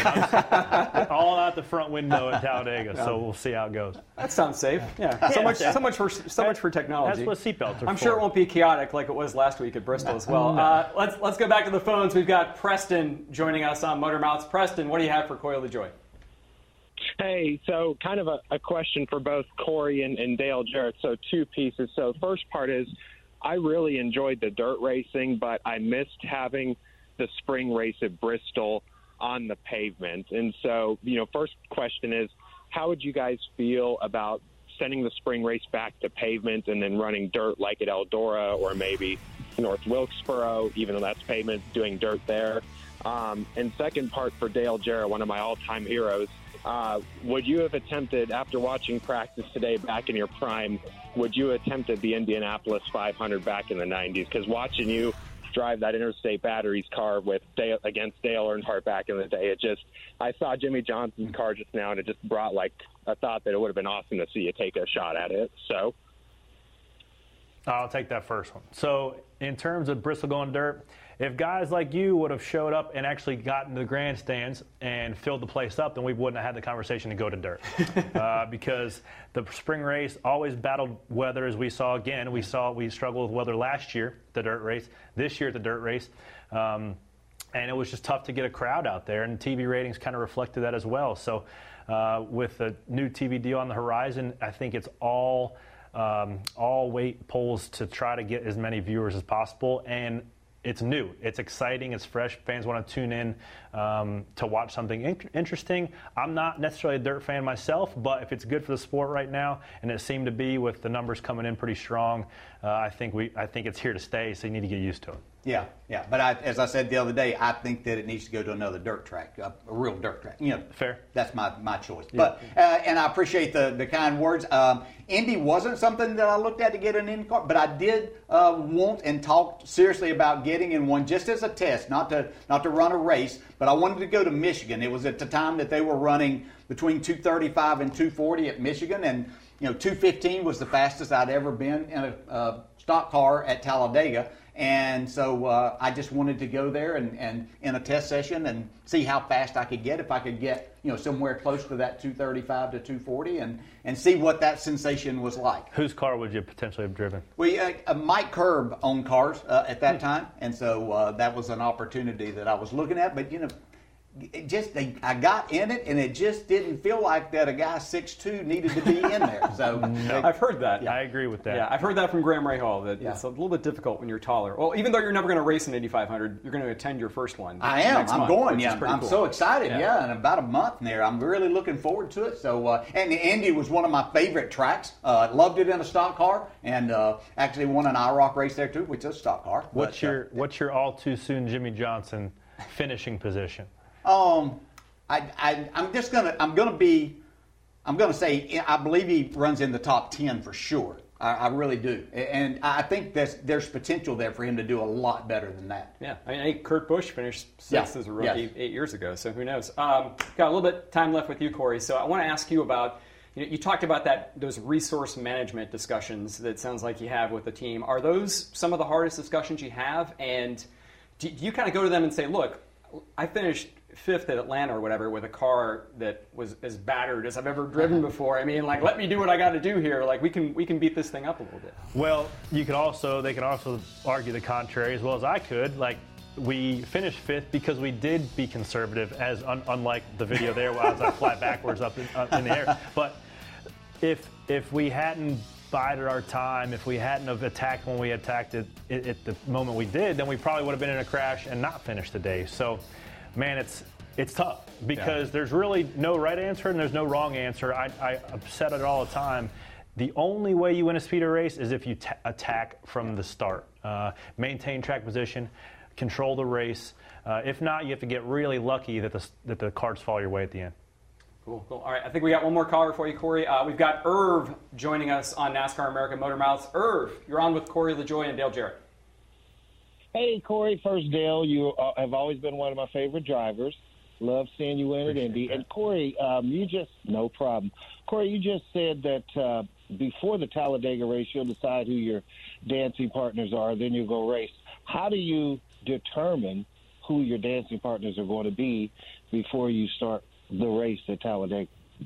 I'm all out the front window at Talladega. So we'll see how it goes. That sounds safe. Yeah. yeah. So much, so much for so much for technology. That's what seatbelts are I'm for. sure it won't be chaotic like it was last week at Bristol as well. No. Uh, let's let's go back to the phones. We've got Preston joining us on Motor Mouths. Preston, what do you have for Corey LaJoie? Hey, so kind of a, a question for both Corey and, and Dale Jarrett. So two pieces. So first part is, I really enjoyed the dirt racing, but I missed having the spring race at Bristol on the pavement. And so, you know, first question is, how would you guys feel about sending the spring race back to pavement and then running dirt like at Eldora or maybe North Wilkesboro, even though that's pavement, doing dirt there? Um, and second part for Dale Jarrett, one of my all-time heroes, uh, would you have attempted, after watching practice today back in your prime, would you have attempted the Indianapolis five hundred back in the nineties? Because watching you drive that Interstate Batteries car with Dale, against Dale Earnhardt back in the day, it just, I saw Jimmy Johnson's car just now, and it just brought like a thought that it would have been awesome to see you take a shot at it. So I'll take that first one. So in terms of Bristol going dirt, if guys like you would have showed up and actually gotten to the grandstands and filled the place up, then we wouldn't have had the conversation to go to dirt. uh, because the spring race always battled weather, as we saw again. We saw we struggled with weather last year, the dirt race, this year at the dirt race. Um, and it was just tough to get a crowd out there, and T V ratings kind of reflected that as well. So uh, with the new T V deal on the horizon, I think it's all um, all weight pulls to try to get as many viewers as possible. And it's new, it's exciting, it's fresh. Fans want to tune in um, to watch something in- interesting. I'm not necessarily a dirt fan myself, but if it's good for the sport right now, and it seemed to be with the numbers coming in pretty strong, uh, I think we, I think it's here to stay. So you need to get used to it. Yeah, yeah. But I, as I said the other day, I think that it needs to go to another dirt track, a, a real dirt track. You know, fair. That's my, my choice. Yeah. But uh, and I appreciate the, the kind words. Um, Indy wasn't something that I looked at to get an Indy car, but I did uh, want and talk seriously about getting in one just as a test, not to not to run a race. But I wanted to go to Michigan. It was at the time that they were running between two thirty-five and two forty at Michigan, and you know, two fifteen was the fastest I'd ever been in a uh, stock car at Talladega. And so uh, I just wanted to go there and, and in a test session and see how fast I could get, if I could get, you know, somewhere close to that two thirty-five to two forty, and, and see what that sensation was like. Whose car would you potentially have driven? We uh, uh, Mike Curb owned cars uh, at that time, and so uh, that was an opportunity that I was looking at. But you know, it just they, I got in it, and it just didn't feel like that a guy six two needed to be in there. So no. I've heard that. Yeah. I agree with that. Yeah, I've heard that from Graham Rahal, that yeah. it's a little bit difficult when you're taller. Well, even though you're never going to race an Indy five hundred, you're going to attend your first one. I am. Next I'm month, going. which Yeah, is pretty I'm cool. so excited. Yeah. Yeah, in about a month there, I'm really looking forward to it. So, uh, and Indy was one of my favorite tracks. Uh, loved it in a stock car, and uh, actually won an I ROC race there too, which is a stock car. What's but, your uh, What's your all too soon Jimmy Johnson finishing position? Um. I, I, I'm just gonna. I'm gonna be. I'm gonna say. I believe he runs in the top ten for sure. I, I really do, and I think there's there's potential there for him to do a lot better than that. Yeah, I mean, I think Kurt Busch finished sixth Yeah. as a rookie Yes. eight years ago. So who knows? Um, got a little bit time left with you, Corey. So I want to ask you about. You know, you talked about that those resource management discussions that sounds like you have with the team. Are those some of the hardest discussions you have? And do, do you kind of go to them and say, "Look, I finished fifth at Atlanta or whatever with a car that was as battered as I've ever driven before. I mean, like, let me do what I got to do here. Like, we can we can beat this thing up a little bit." Well, you could also they could also argue the contrary as well as I could. Like, we finished fifth because we did be conservative, as un, unlike the video there where I was like flat backwards up in, up in the air. But if if we hadn't bided our time, if we hadn't have attacked when we attacked it at the moment we did, then we probably would have been in a crash and not finished the day. So, man, it's it's tough because yeah. there's really no right answer and there's no wrong answer. I, I said it all the time. The only way you win a speedway race is if you t- attack from the start. Uh, maintain track position, control the race. Uh, if not, you have to get really lucky that the that the cards fall your way at the end. Cool, cool. All right, I think we got one more caller for you, Corey. Uh, we've got Irv joining us on NASCAR America Motor Mouths. Irv, you're on with Corey LaJoie and Dale Jarrett. Hey, Corey. First, Dale, you uh, have always been one of my favorite drivers. Love seeing you in at Indy. And Corey, um, you just no problem. Corey, you just said that uh, before the Talladega race, you'll decide who your dancing partners are, then you'll go race. How do you determine who your dancing partners are going to be before you start the race at Talladega?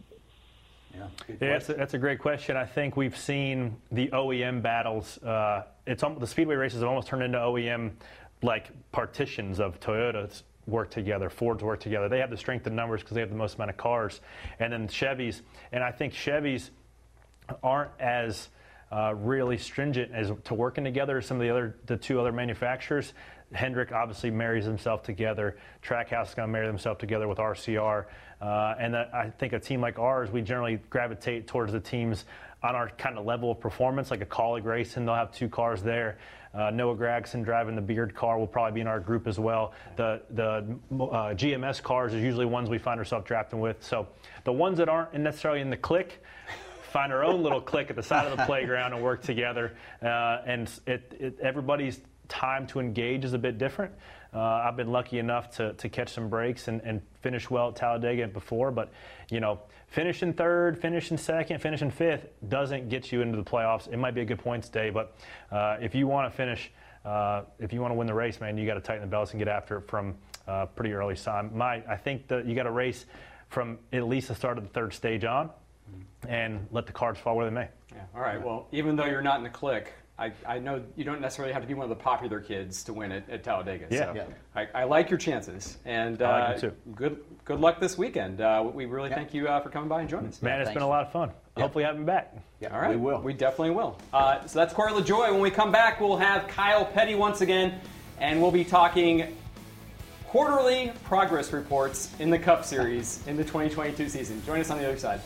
Yeah, yeah that's, a, that's a great question. I think we've seen the O E M battles. Uh, it's the speedway races have almost turned into O E M like partitions of Toyotas work together, Fords work together. They have the strength in numbers because they have the most amount of cars, and then Chevys. And I think Chevys aren't as uh, really stringent as to working together as some of the other the two other manufacturers. Hendrick obviously marries himself together. Trackhouse is going to marry themselves together with R C R. Uh, and that, I think a team like ours, we generally gravitate towards the teams on our kind of level of performance, like a Kaulig Racing. They'll have two cars there. Uh, Noah Gragson driving the Beard car will probably be in our group as well. The the uh, G M S cars are usually ones we find ourselves drafting with. So the ones that aren't necessarily in the clique, find our own little clique at the side of the playground and work together. Uh, and it, it, everybody's time to engage is a bit different. Uh, I've been lucky enough to, to catch some breaks and, and finish well at Talladega before, but, you know, finishing third, finishing second, finishing fifth doesn't get you into the playoffs. It might be a good points day, but uh, if you want to finish, uh, if you want to win the race, man, you got to tighten the belts and get after it from uh, pretty early time. My, I think that you got to race from at least the start of the third stage on and let the cards fall where they may. Yeah. All right. Well, even though you're not in the clique, I, I know you don't necessarily have to be one of the popular kids to win at, at Talladega. Yeah. So yeah. I, I like your chances. And uh, I like them too. good good luck this weekend. Uh, we really yeah. thank you uh, for coming by and joining us. Man, it's Thanks. been a lot of fun. Yeah. Hopefully have him back. Yeah, all right. We will. We definitely will. Uh, so that's Corey LaJoie. When we come back, we'll have Kyle Petty once again, and we'll be talking quarterly progress reports in the Cup Series in the twenty twenty-two season. Join us on the other side.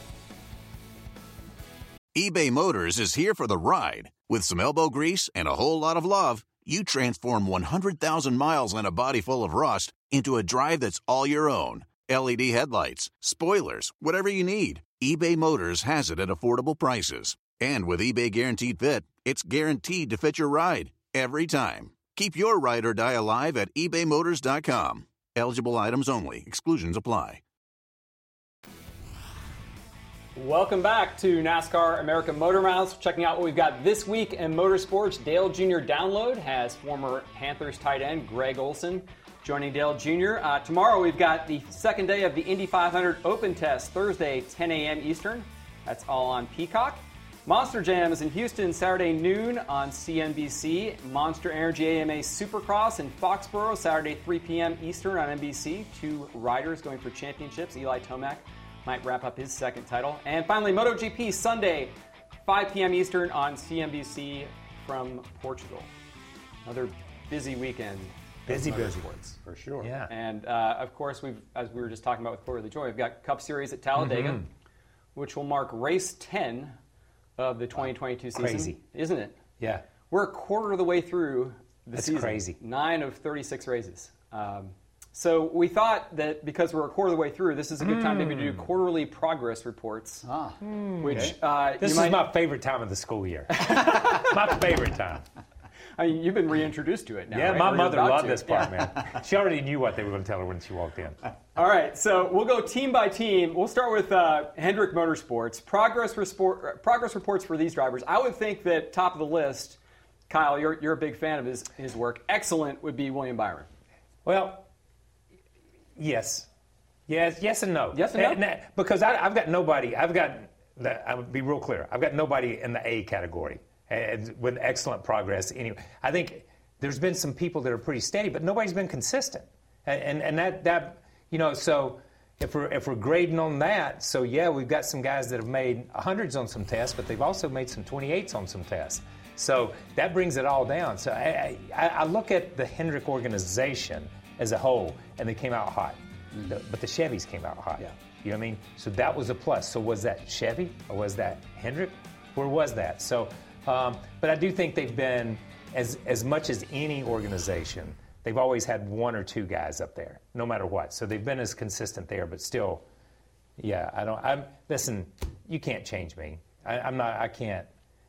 eBay Motors is here for the ride. With some elbow grease and a whole lot of love, you transform one hundred thousand miles and a body full of rust into a drive that's all your own. L E D headlights, spoilers, whatever you need, eBay Motors has it at affordable prices. And with eBay Guaranteed Fit, it's guaranteed to fit your ride every time. Keep your ride or die alive at ebay motors dot com. Eligible items only. Exclusions apply. Welcome back to NASCAR America Motor Mouths. Checking out what we've got this week in motorsports. Dale Junior Download has former Panthers tight end Greg Olson joining Dale Junior Uh, tomorrow we've got the second day of the Indy five hundred Open Test, Thursday, ten a.m. Eastern. That's all on Peacock. Monster Jam is in Houston Saturday noon on C N B C. Monster Energy A M A Supercross in Foxborough Saturday, three p.m. Eastern on N B C. Two riders going for championships. Eli Tomac might wrap up his second title. And finally, MotoGP Sunday, five p.m. Eastern on C N B C from Portugal. Another busy weekend. Busy, busy. Sports. For sure. Yeah. And, uh, of course, we've, as we were just talking about with Corey LaJoie, we've got Cup Series at Talladega, mm-hmm. which will mark race ten of the twenty twenty-two season. Crazy. Isn't it? Yeah. We're a quarter of the way through the That's season. crazy. Nine of thirty-six races. Um, so we thought that because we're a quarter of the way through, this is a good mm. time maybe to do quarterly progress reports. Ah. Which okay. uh, This is might... my favorite time of the school year. My favorite time. I mean, you've been reintroduced to it now. Yeah, right? my Or mother loved to. this part, yeah. man. She already knew what they were going to tell her when she walked in. All right, so we'll go team by team. We'll start with uh, Hendrick Motorsports. Progress, resport, progress reports for these drivers. I would think that top of the list, Kyle, you're, you're a big fan of his, his work. Excellent would be William Byron. Well, yes. Yes, yes and no. Yes and no? And that, because I, I've got nobody, I've got, I would be real clear, I've got nobody in the A category and with excellent progress. Anyway, I think there's been some people that are pretty steady, but nobody's been consistent. And, and, and that, that, you know, so if we're, if we're grading on that, so yeah, we've got some guys that have made hundreds on some tests, but they've also made some twenty-eights on some tests. So that brings it all down. So I, I, I look at the Hendrick organization as a whole, and they came out hot. Mm-hmm. The, but the Chevys came out hot. Yeah. You know what I mean? So that was a plus. So was that Chevy or was that Hendrick? Where was that? So, um, but I do think they've been, as as much as any organization, they've always had one or two guys up there, no matter what. So they've been as consistent there, but still, yeah, I don't. I'm listen. You can't change me. I, I'm not. I can't.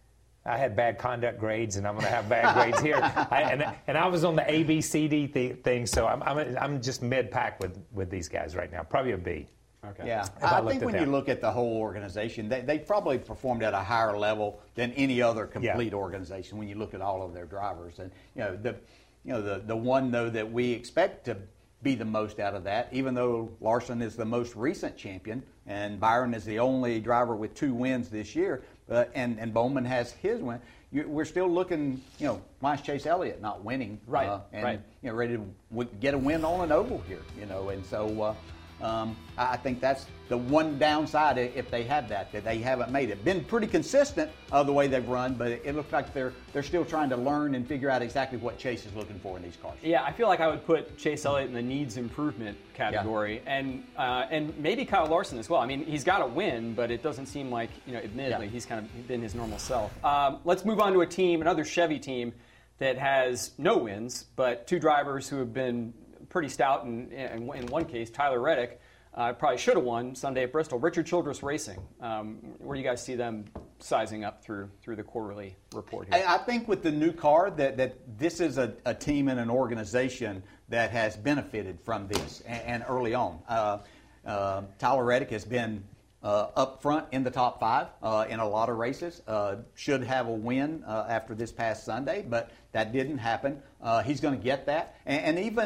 I had bad conduct grades, and I'm going to have bad grades here. I, and and I was on the A B C D th- thing, so I'm I'm I'm just mid pack with with these guys right now. Probably a B. Okay. Yeah, I, I think when them. you look at the whole organization, they they probably performed at a higher level than any other complete yeah. organization. When you look at all of their drivers, and you know the you know the the one though that we expect to be the most out of that, even though Larson is the most recent champion and Byron is the only driver with two wins this year, but and and Bowman has his win. You, we're still looking, you know, Lance Chase Elliott not winning, right? Uh, and right. you know, ready to w- get a win on an oval here, you know, and so. Uh, Um, I think that's the one downside if they have that, that they haven't made it. Been pretty consistent of the way they've run, but it, it looks like they're they're still trying to learn and figure out exactly what Chase is looking for in these cars. Yeah, I feel like I would put Chase Elliott in the needs improvement category, yeah. and uh, and maybe Kyle Larson as well. I mean, he's got a win, but it doesn't seem like, you know, admittedly, yeah. he's kind of been his normal self. Um, let's move on to a team, another Chevy team that has no wins, but two drivers who have been pretty stout, and in, in one case, Tyler Reddick, uh, probably should have won Sunday at Bristol. Richard Childress Racing, um, where do you guys see them sizing up through through the quarterly report here? I, I think with the new car that, that this is a, a team and an organization that has benefited from this, and, and early on. Uh, uh, Tyler Reddick has been uh, up front in the top five uh, in a lot of races. Uh, should have a win uh, after this past Sunday, but that didn't happen. Uh, he's going to get that. And, and even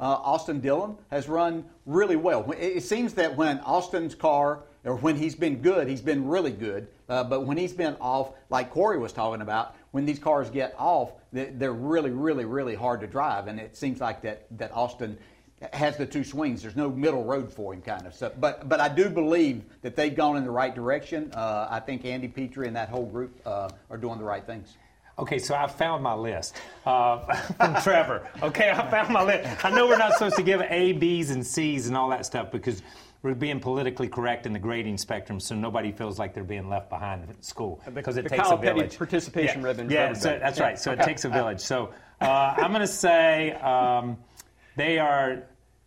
uh, Austin Dillon has run really well. It, it seems that when Austin's car, or when he's been good, he's been really good. Uh, but when he's been off, like Corey was talking about, when these cars get off, they're really, really, really hard to drive. And it seems like that, that Austin has the two swings. There's no middle road for him, kind of. So, but but I do believe that they've gone in the right direction. Uh, I think Andy Petrie and that whole group uh, are doing the right things. Okay, so I found my list uh, from Trevor. Okay, I found my list. I know we're not supposed to give A, B's, and C's and all that stuff because we're being politically correct in the grading spectrum, so nobody feels like they're being left behind at school because it the takes Kyle a village. Petty participation yeah. ribbon. Yeah, so that's yeah. right. So okay. It takes a village. So uh, I'm going to say um, they are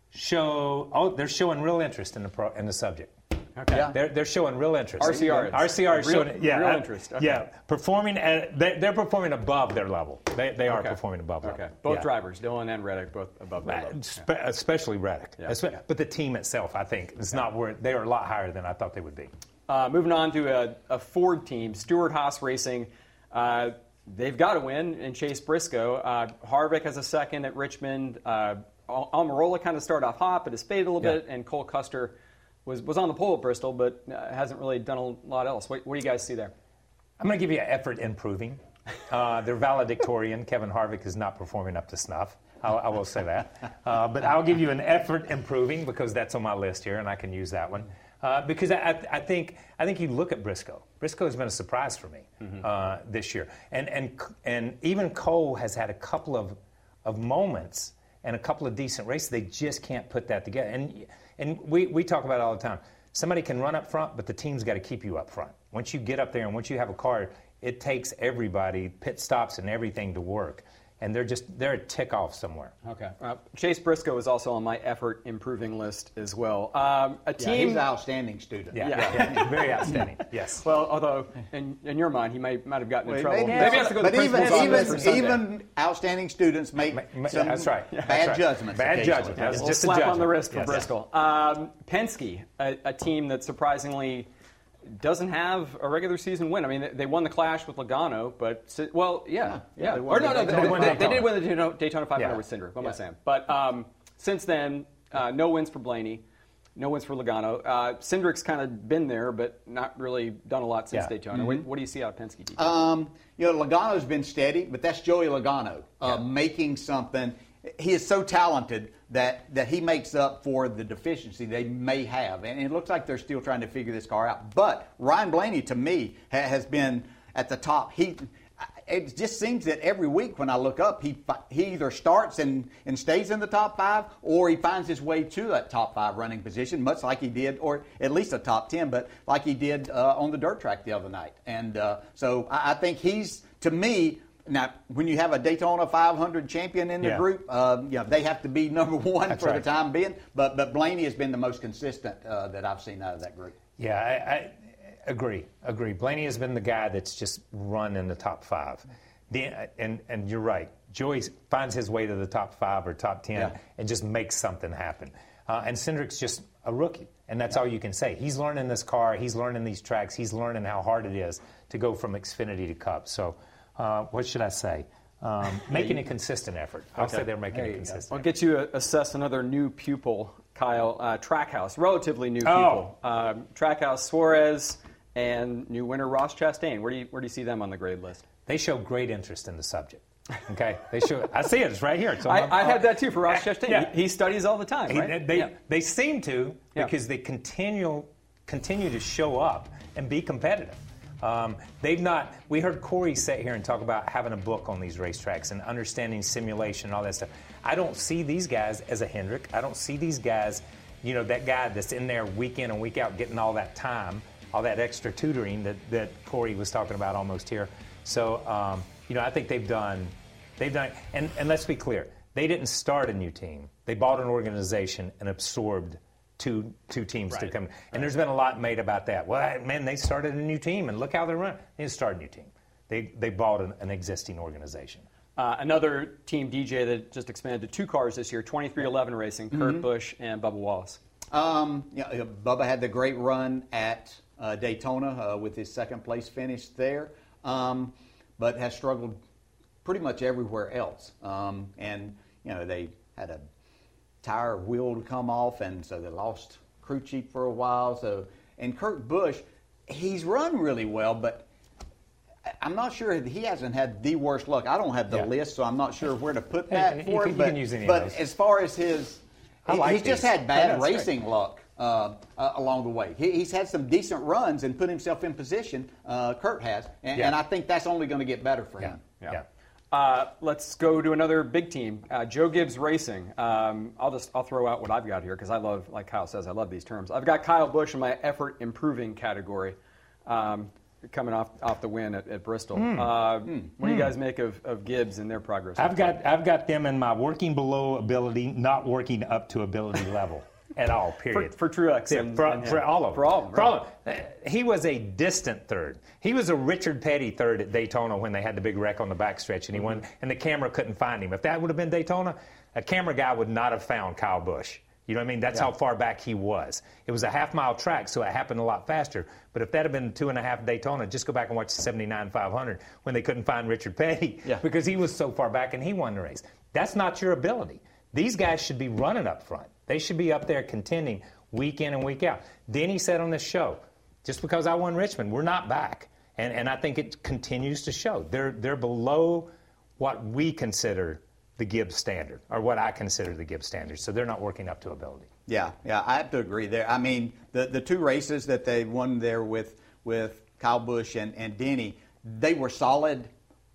show. Oh, they're showing real interest in the pro, in the subject. Okay. Yeah. They're, they're showing real interest. R C R. R C R is real, showing yeah, real uh, interest. Okay. Yeah, performing. At, they, they're performing above their level. They, they are okay. performing above okay. level. Both yeah. drivers, Dillon and Reddick, both above their level. Spe- yeah. Especially Reddick. Yeah. Espe- but the team itself, I think, is yeah. not where they are a lot higher than I thought they would be. Uh, moving on to a, a Ford team, Stewart Haas Racing. Uh, they've got to win, and Chase Briscoe. Uh, Harvick has a second at Richmond. Uh, Almirola kind of started off hot, but has faded a little yeah. bit, and Cole Custer was was on the pole at Bristol, but uh, hasn't really done a lot else. What, what do you guys see there? I'm going to give you an effort improving. Uh, they're valedictorian. Kevin Harvick is not performing up to snuff. I'll, I will say that. Uh, but I'll give you an effort improving because that's on my list here, and I can use that one. Uh, because I, I think I think you look at Briscoe. Briscoe has been a surprise for me mm-hmm. uh, this year, and and and even Cole has had a couple of of moments and a couple of decent races. They just can't put that together. And and we, we talk about it all the time. Somebody can run up front, but the team's got to keep you up front. Once you get up there and once you have a car, it takes everybody, pit stops and everything to work. And they're just, they're a tick off somewhere. Okay. Uh, Chase Briscoe is also on my effort improving list as well. Um, a team. Yeah, he's an outstanding student. Yeah, yeah. yeah. Very outstanding. Yes. Well, although in, in your mind he may might have gotten in well, trouble. Maybe, maybe he has to go to but the even principal's even, even outstanding students make ma- some that's right. bad that's right. judgments. Bad judgment. Yeah, That's just just a slap slap on the wrist for yes. Bristol. Um, Penske, a, a team that surprisingly doesn't have a regular season win. I mean, they, they won the Clash with Logano, but well, yeah, yeah. yeah. Or no, no, they, they, they, they did win the Daytona, Daytona five hundred yeah. with Cindric. What am yeah. I saying? But um, since then, uh, no wins for Blaney, no wins for Logano. Uh, Cindric's kind of been there, but not really done a lot since yeah. Daytona. Mm-hmm. What, what do you see out of Penske? D J? Um, you know, Logano's been steady, but that's Joey Logano uh, yeah. making something. He is so talented that, that he makes up for the deficiency they may have. And it looks like they're still trying to figure this car out. But Ryan Blaney, to me, ha- has been at the top. He, it just seems that every week when I look up, he he either starts and, and stays in the top five, or he finds his way to that top five running position, much like he did, or at least a top ten, but like he did uh, on the dirt track the other night. And uh, so I, I think he's, to me, now, when you have a Daytona five hundred champion in the yeah. group, uh, you know, they have to be number one That's for right. the time being. But but Blaney has been the most consistent uh, that I've seen out of that group. Yeah, I, I agree. Agree. Blaney has been the guy that's just run in the top five. The, and and you're right. Joey finds his way to the top five or top ten yeah. and just makes something happen. Uh, and Cindric's just a rookie, and that's yeah. all you can say. He's learning this car. He's learning these tracks. He's learning how hard it is to go from Xfinity to Cup. So. Uh, what should I say? Um, making a consistent effort. I'll okay. say they're making a consistent I'll effort. get you to assess another new pupil, Kyle. Uh, Trackhouse, relatively new oh. pupil. Uh, Trackhouse, Suarez, and new winner Ross Chastain. Where do you where do you see them on the grade list? They show great interest in the subject. Okay, they show. I see it. It's right here. It's I, I had that too for Ross Chastain. Yeah. He, he studies all the time. He, right? They yeah. they seem to yeah. because they continue continue to show up and be competitive. Um, they've not. We heard Corey sit here and talk about having a book on these racetracks and understanding simulation and all that stuff. I don't see these guys as a Hendrick. I don't see these guys, you know, that guy that's in there week in and week out getting all that time, all that extra tutoring that, that Corey was talking about almost here. So, um, you know, I think they've done, they've done, and, and let's be clear, they didn't start a new team. They bought an organization and absorbed Two two teams right. to come. And there's been a lot made about that. Well, man, they started a new team, and look how they're running. They didn't start a new team. They they bought an, an existing organization. Uh, another team, D J, that just expanded to two cars this year, twenty-three eleven Racing, Kurt Mm-hmm. Busch and Bubba Wallace. Um, yeah, Bubba had the great run at uh, Daytona uh, with his second place finish there, um, but has struggled pretty much everywhere else. Um, and, you know, they had a tire wheel to come off, and so they lost crew chief for a while. So, and Kurt Busch, he's run really well, but I'm not sure he hasn't had the worst luck. I don't have the yeah. list, so I'm not sure where to put that hey, for you him. can, But, you can use any but of those. as far as his, I like he's these. just had bad oh, racing great. luck uh, uh, along the way. He, he's had some decent runs and put himself in position. Uh, Kurt has, and, yeah. and I think that's only going to get better for yeah. him. Yeah. yeah. Uh, let's go to another big team, uh, Joe Gibbs Racing. Um, I'll just I'll throw out what I've got here because I love, like Kyle says, I love these terms. I've got Kyle Busch in my effort improving category, um, coming off off the win at, at Bristol. Mm. Uh, mm. What do you guys make of, of Gibbs and their progress? I've got I've got them in my working below ability, not working up to ability level. At all, period. For, for Truex yeah, and, for, and for all of them. For all of them. For all of them. He was a distant third. He was a Richard Petty third at Daytona when they had the big wreck on the backstretch, and he won, and the camera couldn't find him. If that would have been Daytona, a camera guy would not have found Kyle Busch. You know what I mean? That's yeah. how far back he was. It was a half-mile track, so it happened a lot faster. But if that had been two and a half Daytona, just go back and watch the seventy-nine five hundred when they couldn't find Richard Petty yeah. because he was so far back and he won the race. That's not your ability. These guys should be running up front. They should be up there contending week in and week out. Denny said on this show, just because I won Richmond, we're not back. And and I think it continues to show. They're they're below what we consider the Gibbs standard, or what I consider the Gibbs standard. So they're not working up to ability. Yeah, yeah, I have to agree there. I mean, the the two races that they won there with with Kyle Busch and, and Denny, they were solid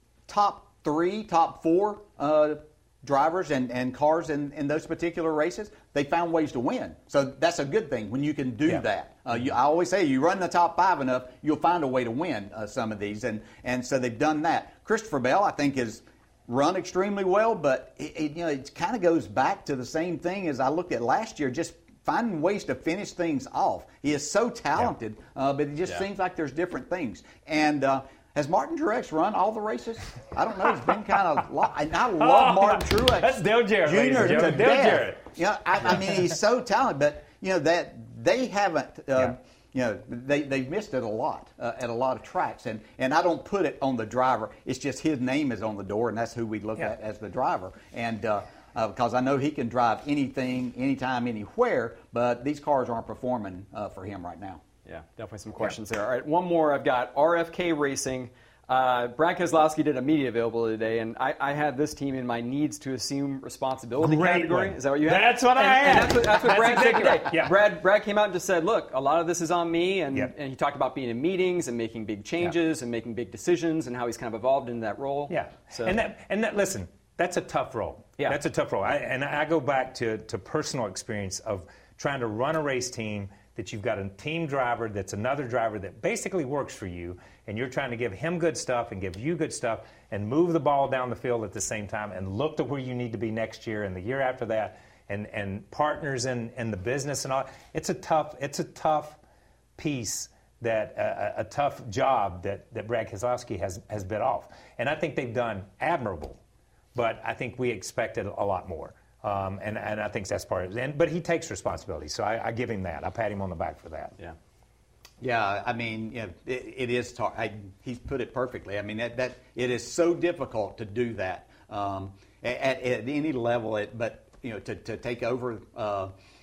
top three, top four uh, drivers and, and cars in, in those particular races. They found ways to win. So that's a good thing when you can do yeah. that. Uh, you, I always say you run the top five enough, you'll find a way to win uh, some of these. And, and so they've done that. Christopher Bell, I think, has run extremely well, but it, it, you know, it kind of goes back to the same thing as I looked at last year, just finding ways to finish things off. He is so talented, yeah. uh, but it just yeah. seems like there's different things. And uh, has Martin Truex run all the races? I don't know. He's been kind of lo- – and I love oh, Martin Truex. That's Dale Jarrett. Junior to Dale death. Jarrett. You know, I, I mean, he's so talented, but, you know, that they haven't uh, yeah. – you know, they, they've missed it a lot uh, at a lot of tracks. And, and I don't put it on the driver. It's just his name is on the door, and that's who we look yeah. at as the driver. And uh, uh, because I know he can drive anything, anytime, anywhere, but these cars aren't performing uh, for him right now. Yeah, definitely some questions yeah. there. All right, one more. I've got R F K Racing. Uh, Brad Keselowski did a media availability today, and I, I had this team in my needs to assume responsibility Great category. one. Is that what you had? That's what and, I had. And that's what, that's what that's Brad exactly said today. Right. Yeah. Brad, Brad came out and just said, look, a lot of this is on me, and, yep. and he talked about being in meetings and making big changes yep. and making big decisions and how he's kind of evolved in that role. Yeah, so. and that, and that, listen, that's a tough role. Yeah. That's a tough role. I, and I go back to, to personal experience of trying to run a race team that you've got a team driver that's another driver that basically works for you, and you're trying to give him good stuff and give you good stuff and move the ball down the field at the same time and look to where you need to be next year and the year after that, and, and partners in, in the business and all. It's a tough, it's a tough piece, that uh, a tough job that, that Brad Keselowski has, has bit off. And I think they've done admirable, but I think we expected a lot more. Um, and, and I think that's part of it. And, but he takes responsibility, so I, I give him that. I pat him on the back for that. Yeah. Yeah, I mean, you know, it, it is. Tar- I, he's put it perfectly. I mean, that, that it is so difficult to do that um, at, at any level. It, but you know, to, to take over uh,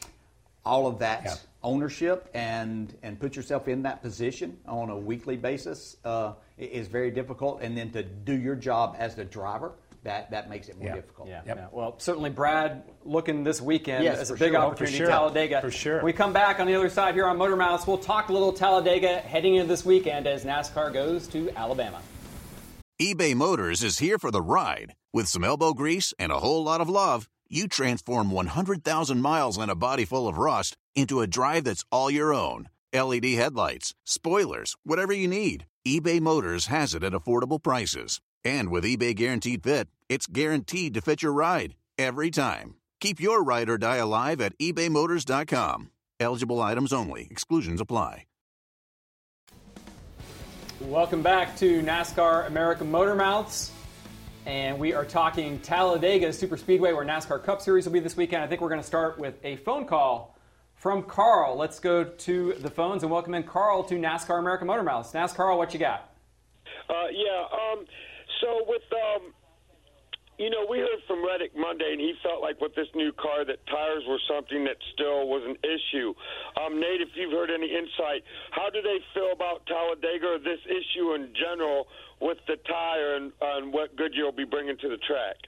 all of that yeah. ownership and and put yourself in that position on a weekly basis uh, is very difficult. And then to do your job as the driver. That, that makes it more yeah. difficult. Yeah. Yep. yeah. Well, certainly Brad looking this weekend yes, as a big sure. opportunity oh, for sure. Talladega. For sure. When we come back on the other side here on Motor Mouse, we'll talk a little Talladega heading into this weekend as NASCAR goes to Alabama. eBay Motors is here for the ride. With some elbow grease and a whole lot of love, you transform one hundred thousand miles and a body full of rust into a drive that's all your own. L E D headlights, spoilers, whatever you need, eBay Motors has it at affordable prices. And with eBay Guaranteed Fit, it's guaranteed to fit your ride every time. Keep your ride or die alive at ebay motors dot com. Eligible items only. Exclusions apply. Welcome back to NASCAR American Motor Mouths. And we are talking Talladega Superspeedway, where NASCAR Cup Series will be this weekend. I think we're going to start with a phone call from Carl. Let's go to the phones and welcome in Carl to NASCAR American Motor Mouths. NASCAR, what you got? Uh, yeah, um... So with um, You know, we heard from Reddick Monday, and he felt like with this new car that tires were something that still was an issue. Um, Nate, if you've heard any insight, how do they feel about Talladega or this issue in general with the tire and, and what Goodyear will be bringing to the track?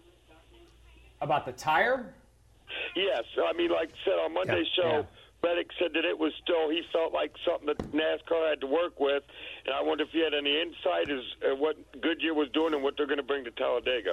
About the tire? Yes. I mean, like I said on Monday's yeah, show, yeah. Reddick said that it was still, he felt like something that NASCAR had to work with, and I wonder if you had any insight as uh, what Goodyear was doing and what they're going to bring to Talladega.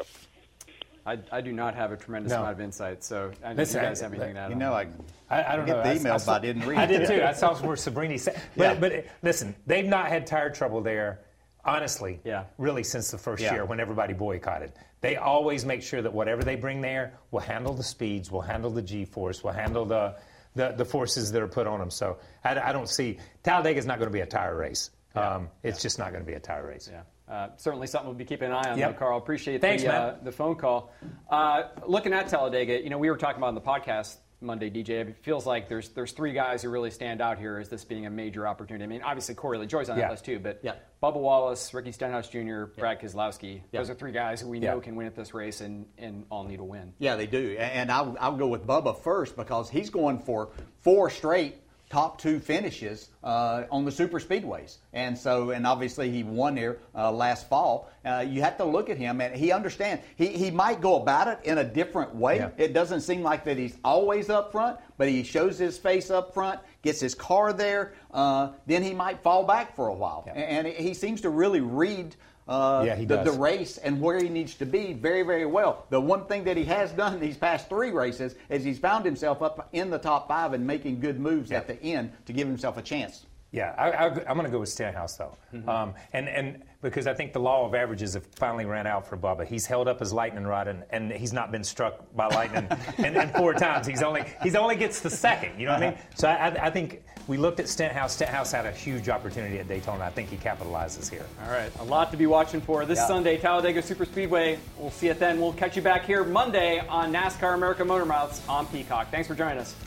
I, I do not have a tremendous No. amount of insight, so I don't Listen, you guys I- have anything to add You on know, that. I, I, I don't get know. the I- email, I, but I didn't read I it. did too. I saw where Sabrini said. But, Yeah. but listen, they've not had tire trouble there, honestly, Yeah. really since the first Yeah. year when everybody boycotted. They always make sure that whatever they bring there will handle the speeds, will handle the G-force, will handle the, the, the forces that are put on them. So I, I don't see – Talladega's not going to be a tire race. Um, it's just not going to be a tire race. Yeah. Uh, certainly something we'll be keeping an eye on, Yep. though, Carl. Appreciate Thanks, the, man. uh, the phone call. Uh, looking at Talladega, you know, we were talking about on the podcast Monday, D J. It feels like there's there's three guys who really stand out here as this being a major opportunity. I mean, obviously Corey LaJoie's on Yeah. that list too, but Yeah. Bubba Wallace, Ricky Stenhouse Junior, Brad Keselowski. Yeah. Those are three guys who we Yeah. know can win at this race and, and all need a win. Yeah, they do. And I'll, I'll go with Bubba first because he's going for four straight top two finishes uh, on the super speedways. And so, and obviously he won there uh, last fall. Uh, you have to look at him, and he understands. He, he might go about it in a different way. Yeah. It doesn't seem like that he's always up front, but he shows his face up front, gets his car there, uh, then he might fall back for a while. Yeah. And he seems to really read Uh, Yeah, he the, does. the race and where he needs to be very, very well. The one thing that he has done these past three races is he's found himself up in the top five and making good moves Yeah. at the end to give himself a chance. Yeah, I, I, I'm going to go with Stenhouse, though. Mm-hmm. Um, and, and because I think the law of averages have finally ran out for Bubba. He's held up his lightning rod, and, and he's not been struck by lightning and, and four times. He's only he's only gets the second, you know what I mean? So I, I think we looked at Stenhouse. Stenhouse had a huge opportunity at Daytona. I think he capitalizes here. All right, a lot to be watching for this Yeah. Sunday, Talladega Superspeedway. We'll see it then. We'll catch you back here Monday on NASCAR America Motor Mouths on Peacock. Thanks for joining us.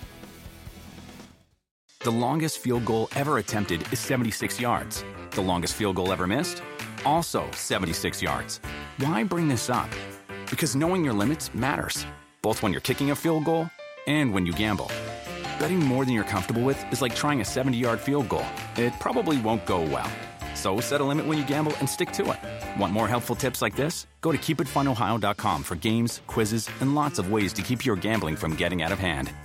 The longest field goal ever attempted is seventy-six yards. The longest field goal ever missed? Also seventy-six yards. Why bring this up? Because knowing your limits matters, both when you're kicking a field goal and when you gamble. Betting more than you're comfortable with is like trying a seventy-yard field goal. It probably won't go well. So set a limit when you gamble and stick to it. Want more helpful tips like this? Go to keep it fun ohio dot com for games, quizzes, and lots of ways to keep your gambling from getting out of hand.